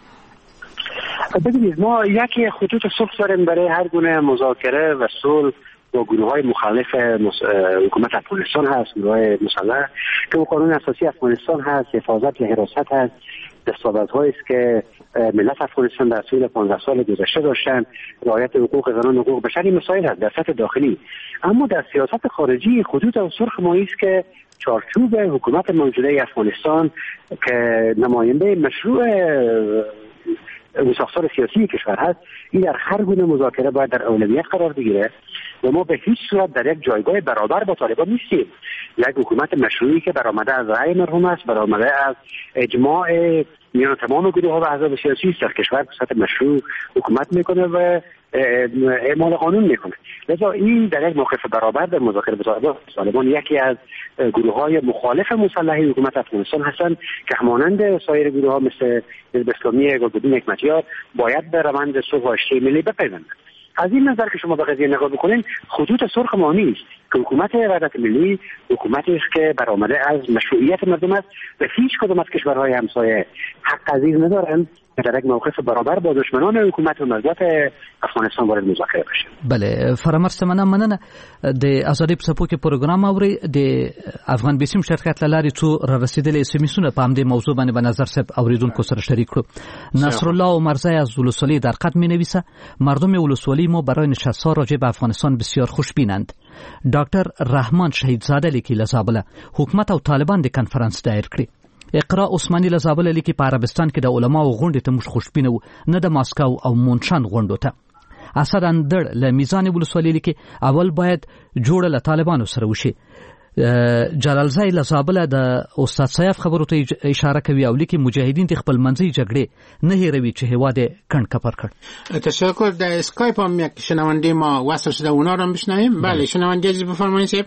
[SPEAKER 14] ببینید ما یکی خطوط سرخ داریم برای هر گونه مذاکره و صلح با گروه‌های مخالف حکومت افغانستان هست، گروه‌های مسلح که قانون اساسی افغانستان هست، حفاظت و حراست هست، دستاوردهایی است که ملت افغانستان در طول پانزده سال گذشته داشتن، رعایت حقوق زنان و حقوق بشر، این مسائل هست در سطح داخلی. اما در سیاست خارجی خطوط سرخ ما است که چارچوب حکومت موجوده افغانستان که نماینده مشروع اون ساختار سیاسی کشور هست، این در هر گونه مذاکره باید در اولویت قرار بگیره و ما به هیچ صورت در یک جایگاه برابر با طالبان نیستیم. یک حکومت مشروعی که برآمده از رأی مرحوم است، برآمده از اجماع میان تمام گروه‌ها و احزاب سیاسی است، در کشور به صورت مشروع حکومت میکنه و اعمال قانون میکنه. لذا این در یک موقف برابر در مذاکره با طالبان یکی از گروه‌های مخالف مسلح حکومت افغانستان هستند که همانند سایر گروه‌ها مثل حزب اسلامی گلبدین حکمتیار باید به روند صلح و اشتی ملی بپیوندند. از این نظر که شما به قضیه نگاه بکنین، خطوط سرخ ما نیست که حکومت وحدت ملی حکومتی است که برآمده از مشروعیت مردم است و هیچ کدام از کشورهای همسایه حق عزیز ندارند در یک موقف برابر با دشمنان حکومت و ملت افغانستان وارد مذاکره بشه.
[SPEAKER 4] بله، فرامرسته مننه مننه د ازادي په سپو کې پروګرام اوري د افغان بیسیم شرکت لاري څو را رسیدلې سمیسونه په همدې موضوع باندې به نظر صاحب اوریدونکو سره شریک کړو. نصر الله عمرزی از ولسوالی در قد می‌نویسه مردم ولسوالی ما برای نشست‌ها راجع به افغانستان بسیار خوشبینند. دکتر رحمان شهیدزاده لیکي لزابله حکومت او طالبان د کنفرانس دایر کړی. اقرا عثماني لزابله لیکي په عربستان کې د علماو غونډې ته موږ خوشبینه و، نه د ماسکو او مونشان غونډو ته. اسد اندړ له میزان ولسوالی لیکي اول باید جوړ له طالبانو سره وشي. جلال زای لزابله د استاد سیاف خبرو ته اشاره کوي او لیکي مجاهدین د خپل منځي جګړې نه هیروي چې هواده کڼ کپر کړ.
[SPEAKER 7] تشکر. د اسکایپ هم یک شنونده ما وصل شده، اونا رو هم بشنویم. بله شنونده عزیز بفرمایید.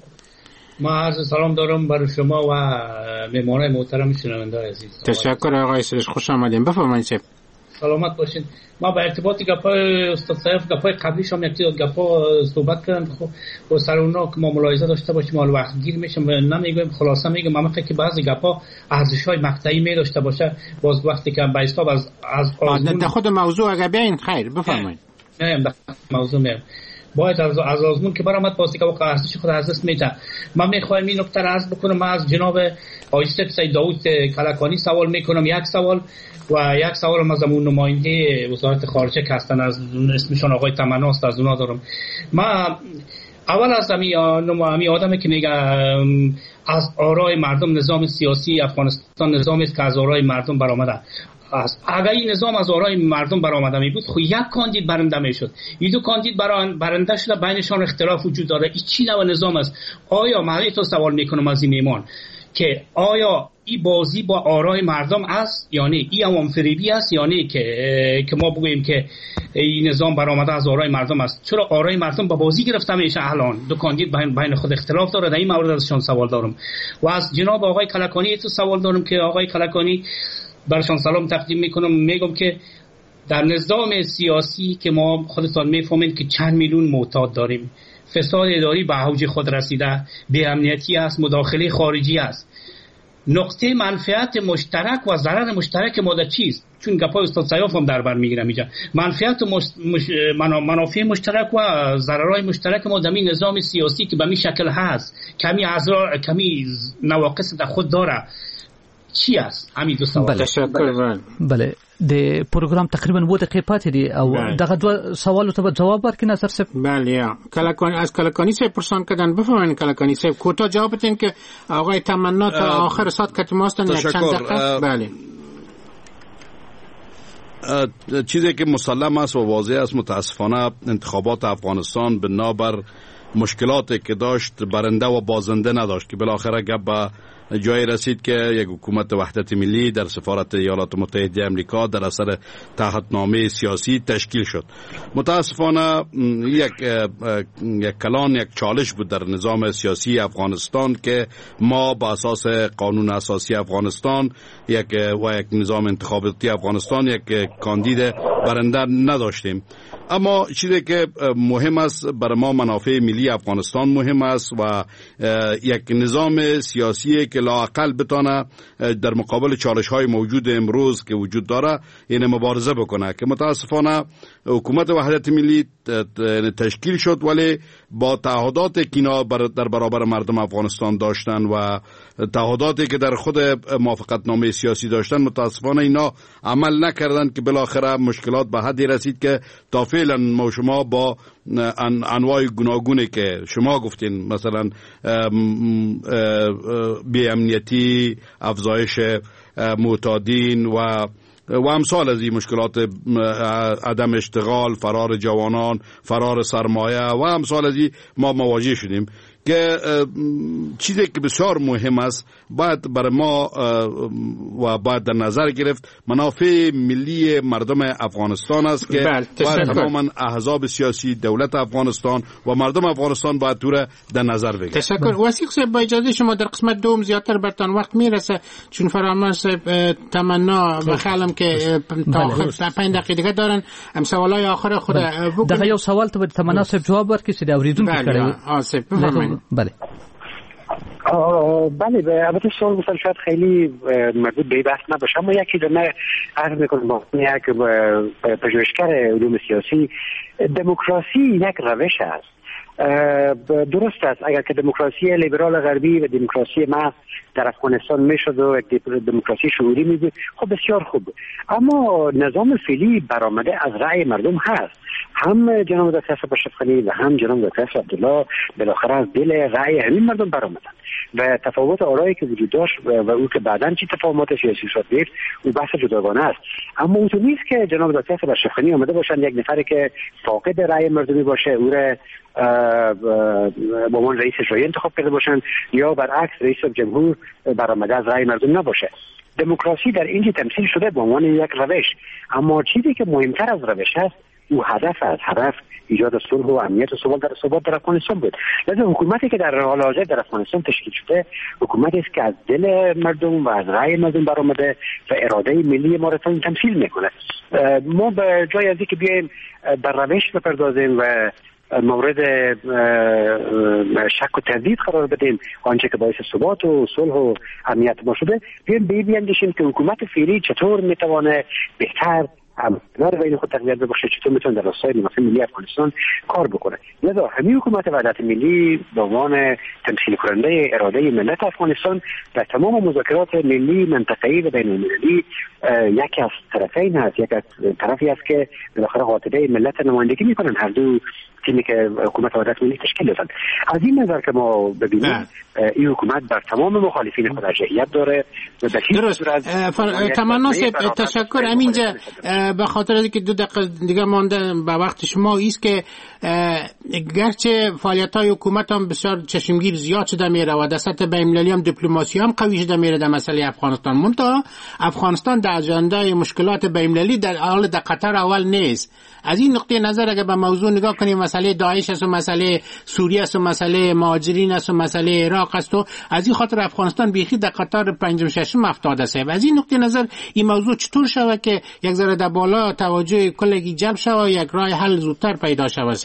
[SPEAKER 15] ما عرض سلام دارم برای شما و مهمانان محترم شنونده عزیز.
[SPEAKER 7] تشکر آقای سرش، خوش آمدین. بفرمایید.
[SPEAKER 15] سلامت باشین. ما به ارتباط گپای استاد صاحب گپای قبلیش هم یک گپا صحبت کردن، خب با سر اونا که ما ملاحظه داشته باشیم حال وقت گیر میشم نمیگم، خلاصه میگم اما که بعضی گپا ارزش‌های مقطعی می داشته باشه، باز وقتی که به حساب از از
[SPEAKER 7] در خود موضوع اگه بیاین خیر بفرمایید.
[SPEAKER 15] نه در موضوع میام باید از از آزمون که برآمد واسه که واقعا ارزش خود از دست میده. من میخوایم این نکته را عرض بکنم. من از جناب آقای سید داوود کلکانی سوال میکنم، یک سوال و یک سوال هم از اون نماینده وزارت خارجه که هستن، از اسمشون آقای تمناست، از اونا دارم. ما اول از همین آدمی که میگه از آرای مردم نظام سیاسی افغانستان نظامی است که از آرای مردم برآمده است. اگر این نظام از آرای مردم برآمده می بود خب یک کاندید برنده میشد. این دو کاندید برنده شده، بینشان اختلاف وجود داره. این چی نوع نظام است؟ آیا من تو سوال میکنم از این میمان که آیا این بازی با آرای مردم است یعنی این عوام فریبی است یعنی که که ما بگوییم که این نظام برآمده از آرای مردم است؟ چرا آرای مردم با بازی گرفته میشه؟ الان دو کاندید بین بین خود اختلاف داره. در این مورد ازشان سوال دارم. و از جناب آقای کلکانی تو سوال دارم که آقای کلکانی برشان سلام تقدیم میکنم. میگم که در نظام سیاسی که ما خودتان میفهمید که چند میلیون معتاد داریم، فساد اداری به اوج خود رسیده، بی امنیتی است، مداخله خارجی است. نقطه منفعت مشترک و ضرر مشترک ما در چیست؟ چون گپای استاد سیاف هم در بر میگیرم اینجا. منفعت مش... مش... منافع مشترک و ضررهای مشترک ما در این نظام سیاسی که به می شکل هست، کمی ازرار کمی نواقص در خود داره، چی است؟ همین دو سوال.
[SPEAKER 7] بله تشکر.
[SPEAKER 4] بله د پروګرام تقریبا و دقیقې پاتې دي او دغه دوه سوالو ته جواب ورکړي ناصر صاحب.
[SPEAKER 7] بله یا کلکانی از کلکانی صاحب پرسان کردن بفهمین کلکانی صاحب کوتاه جواب بدین که آقای تمنا تا آخر ساعت کتیم هستن یک چند دقیقه. بله
[SPEAKER 8] چیزی که مسلم است و واضح است متاسفانه انتخابات افغانستان بنابر مشکلاتی که داشت برنده و بازنده نداشت که بالاخره گپ به جای رسید که یک حکومت وحدت ملی در سفارت ایالات متحده آمریکا در اثر تعهدنامه سیاسی تشکیل شد. متاسفانه یک یک کلان یک چالش بود در نظام سیاسی افغانستان که ما با اساس قانون اساسی افغانستان یک و یک نظام انتخاباتی افغانستان یک کاندید برنده نداشتیم. اما چیزی که مهم است برای ما منافع ملی افغانستان مهم است و یک نظام سیاسی که لااقل بتانه در مقابل چالش های موجود امروز که وجود داره این مبارزه بکنه که متاسفانه حکومت وحدت ملی تشکیل شد ولی با تعهداتی که اینا در برابر مردم افغانستان داشتن و تعهداتی که در خود موافقتنامه سیاسی داشتن متاسفانه اینا عمل نکردن که بالاخره مشکلات به حدی رسید که تا فعلا ما شما با انواع گوناگونی که شما گفتین مثلا بی امنیتی، افزایش معتادین و و امثال از این مشکلات، عدم اشتغال، فرار جوانان، فرار سرمایه و امثال از این ما مواجه شدیم که چیزی که بسیار مهم است باید برای ما و باید در نظر گرفت منافع ملی مردم افغانستان است که باید تماما احزاب سیاسی، دولت افغانستان و مردم افغانستان باید تو در نظر بگیرند.
[SPEAKER 7] تشکر. وثیق صاحب با اجازه شما در قسمت دوم زیادتر برتان وقت میرسه چون فرمان صاحب تمنا بخیالم که تا پنج دقیقه دیگه دارن هم سوالای آخر خود
[SPEAKER 4] بکنن. دغه یو سوال ته تمنا صاحب جواب ورکړي چې دا اوریدونکو کړي.
[SPEAKER 7] آصف بفرمایید.
[SPEAKER 4] بله
[SPEAKER 14] بله البته سوال مثلا شاید خیلی مربوط به بحث نباشه اما یکی دونه عرض میکنم با یک پژوهشگر علوم سیاسی دموکراسی یک روش است. درست است اگر که دموکراسی لیبرال غربی و دموکراسی محض در افغانستان میشد و یک دموکراسی شعوری می بود خب بسیار خوب، اما نظام فعلی برآمده از رأی مردم هست. هم جناب دکتر اسد اشرف‌غنی و هم جناب دکتر عبدالله بالاخره از دل رأی همین مردم برآمدن و تفاوت آرایی که وجود داشت و او که بعداً چی تفاوت سیاسی شد دید او بحث جداگانه است. اما اون تو نیست که جناب دکتر اسد اشرف‌غنی آمده باشن یک نفری که فاقد رأی مردمی باشه او را به عنوان رئیس اجرایی انتخاب کرده باشن یا برعکس رئیس جمهور برآمده از رأی مردم نباشه. دموکراسی در اینجا تمثیل شده به عنوان یک روش، اما چیزی که مهمتر از روش است او هدف است. هدف ایجاد صلح و امنیت و ثبات در ثبات در افغانستان بود. لذا حکومتی که در حال حاضر در افغانستان تشکیل شده حکومتی است که از دل مردم و از رأی مردم برآمده و اراده ملی ما را تمثیل میکنه. ما به جای از اینکه بیایم در روش بپردازیم و مورد شک و تردید قرار بدیم آنچه که باعث ثبات و صلح و امنیت ما شده، بیایم بیاندیشیم که حکومت فعلی چطور میتوانه بهتر ابزار بین خود تقویت ببخشه، چطور میتونه در راستای منافع ملی افغانستان کار بکنه. لذا همین حکومت وحدت ملی به عنوان تمثیل کننده اراده ملت افغانستان در تمام مذاکرات ملی منطقه‌ای و بین‌المللی یکی از طرفین هست، یک از طرفی است که بالاخره قاطبه ملت نمایندگی میکنن، هر دو تیمی که حکومت وحدت ملی تشکیل دادن. از این نظر که ما ببینیم این حکومت بر تمام مخالفین خود ارجحیت داره.
[SPEAKER 7] درست. تمنا صاحب تشکر. همینجا به خاطر اینکه دو دقیقه دیگه مانده به وقت شما است که گرچه فعالیت‌های حکومت هم بسیار چشمگیر زیاد شده میره و در سطح بین‌المللی هم دیپلماسی هم قوی شده میره در مسئله افغانستان، منتها افغانستان در اجنده مشکلات بین‌المللی در حال در قطر اول نیست. از این نقطه نظر اگه به موضوع نگاه کنیم، مسئله داعش است و مسئله سوریه است و مسئله مهاجرین است و مسئله عراق است و از این خاطر افغانستان بیخی در قطار پنجم ششم افتاده است. از این نقطه نظر این موضوع چطور شود که یک ذره در بالا توجه کلگی جلب شود و یک راه حل زودتر پیدا شود؟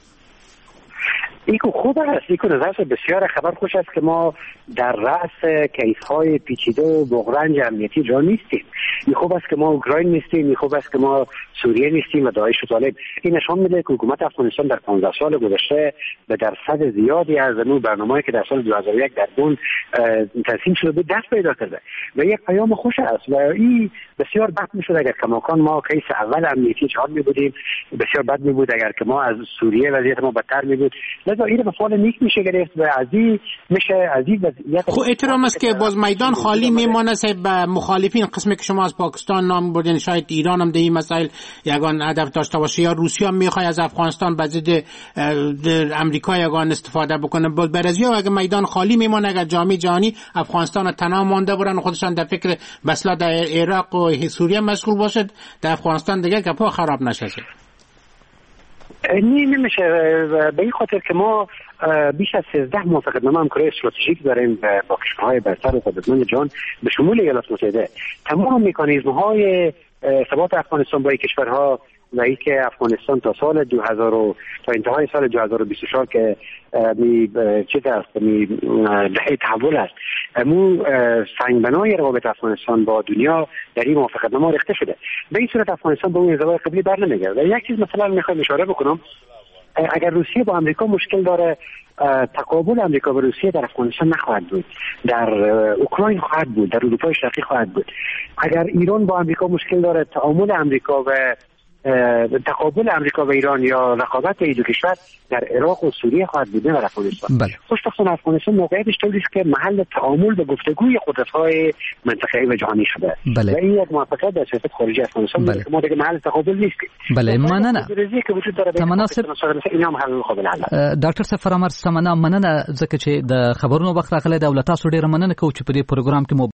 [SPEAKER 14] ایکو خوب است، ایکو نظر بسیار خبر خوش است که ما در رأس کیس‌های پیچیده و بغرنج امنیتی جا نیستیم. این خوب است که ما اوکراین نیستیم، این خوب است که ما سوریه نیستیم و داعش و طالب. این نشان میده که حکومت افغانستان در پانزده سال گذشته به درصد زیادی از اون برنامه‌ای که در سال دو هزار و یک در بن ترسیم شده بود دست پیدا کرده و یک پیام خوش است و این بسیار بد میشد اگر کماکان ما کیس اول امنیتی چهار می بودیم، بسیار بد می بود اگر که ما از سوریه وضعیت ما بدتر می بود. لذا این به فعال نیک میشه گرفت و از این میشه از این وضعیت
[SPEAKER 7] خب احترام است که باز میدان خالی میمانه. به مخالفین قسمی که شما از پاکستان نام بردین، شاید ایران هم در این مسائل یگان هدف داشته باشه یا روسیه هم میخواد از افغانستان به ضد امریکا یگان استفاده بکنه. باز برازیل اگه میدان خالی میمانه، اگر جامعه جهانی افغانستان تنها مانده برن و خودشان در فکر بسلا در عراق و سوریه مشغول باشد، در افغانستان دیگه گپا خراب نشه.
[SPEAKER 14] نی نمیشه به این خاطر که ما بیش از سیزده موافقتنامه همکاری استراتژیک داریم با کشورهای برتر و قدرتمند جهان به شمول ایالات متحده. تمام مکانیزم‌های ارتباط افغانستان با این کشورها و ای که افغانستان تا سال دو هزار تا انتهای سال دو هزار و بیست و چهار که می چیز است می دهه تحول است، مو سنگبنای روابط افغانستان با دنیا در این موافقتنامه ریخته شده. به این صورت افغانستان به اون انزوای قبلی بر نمیگرده. و یک چیز مثلا میخوام اشاره بکنم، اگر روسیه با امریکا مشکل داره، تقابل امریکا و روسیه در افغانستان نخواهد بود، در اوکراین خواهد بود، در اروپای شرقی خواهد بود. اگر ایران با امریکا مشکل داره، تعامل امریکا و تقابل امریکا و ایران یا رقابت این دو کشور در عراق و سوریه خواهد بود، نه در افغانستان.
[SPEAKER 4] بله.
[SPEAKER 14] خوشبختانه افغانستان موقعیتش طوری است که محل تعامل و گفتگوی قدرت‌های منطقه‌ای و جهانی شده.
[SPEAKER 4] بله.
[SPEAKER 14] و این یک موفقیت در سیاست خارجی افغانستان بله. که ما دیگه محل تقابل نیستیم.
[SPEAKER 4] بله مننه.
[SPEAKER 14] تمناسب اینا هم حل قابل حل.
[SPEAKER 4] ډاکټر صاحب فرامر سمنه مننه ځکه چې د خبرونو وخت راغلی د ولتا سو ډیره مننه کوم چې په دې پروګرام کې مو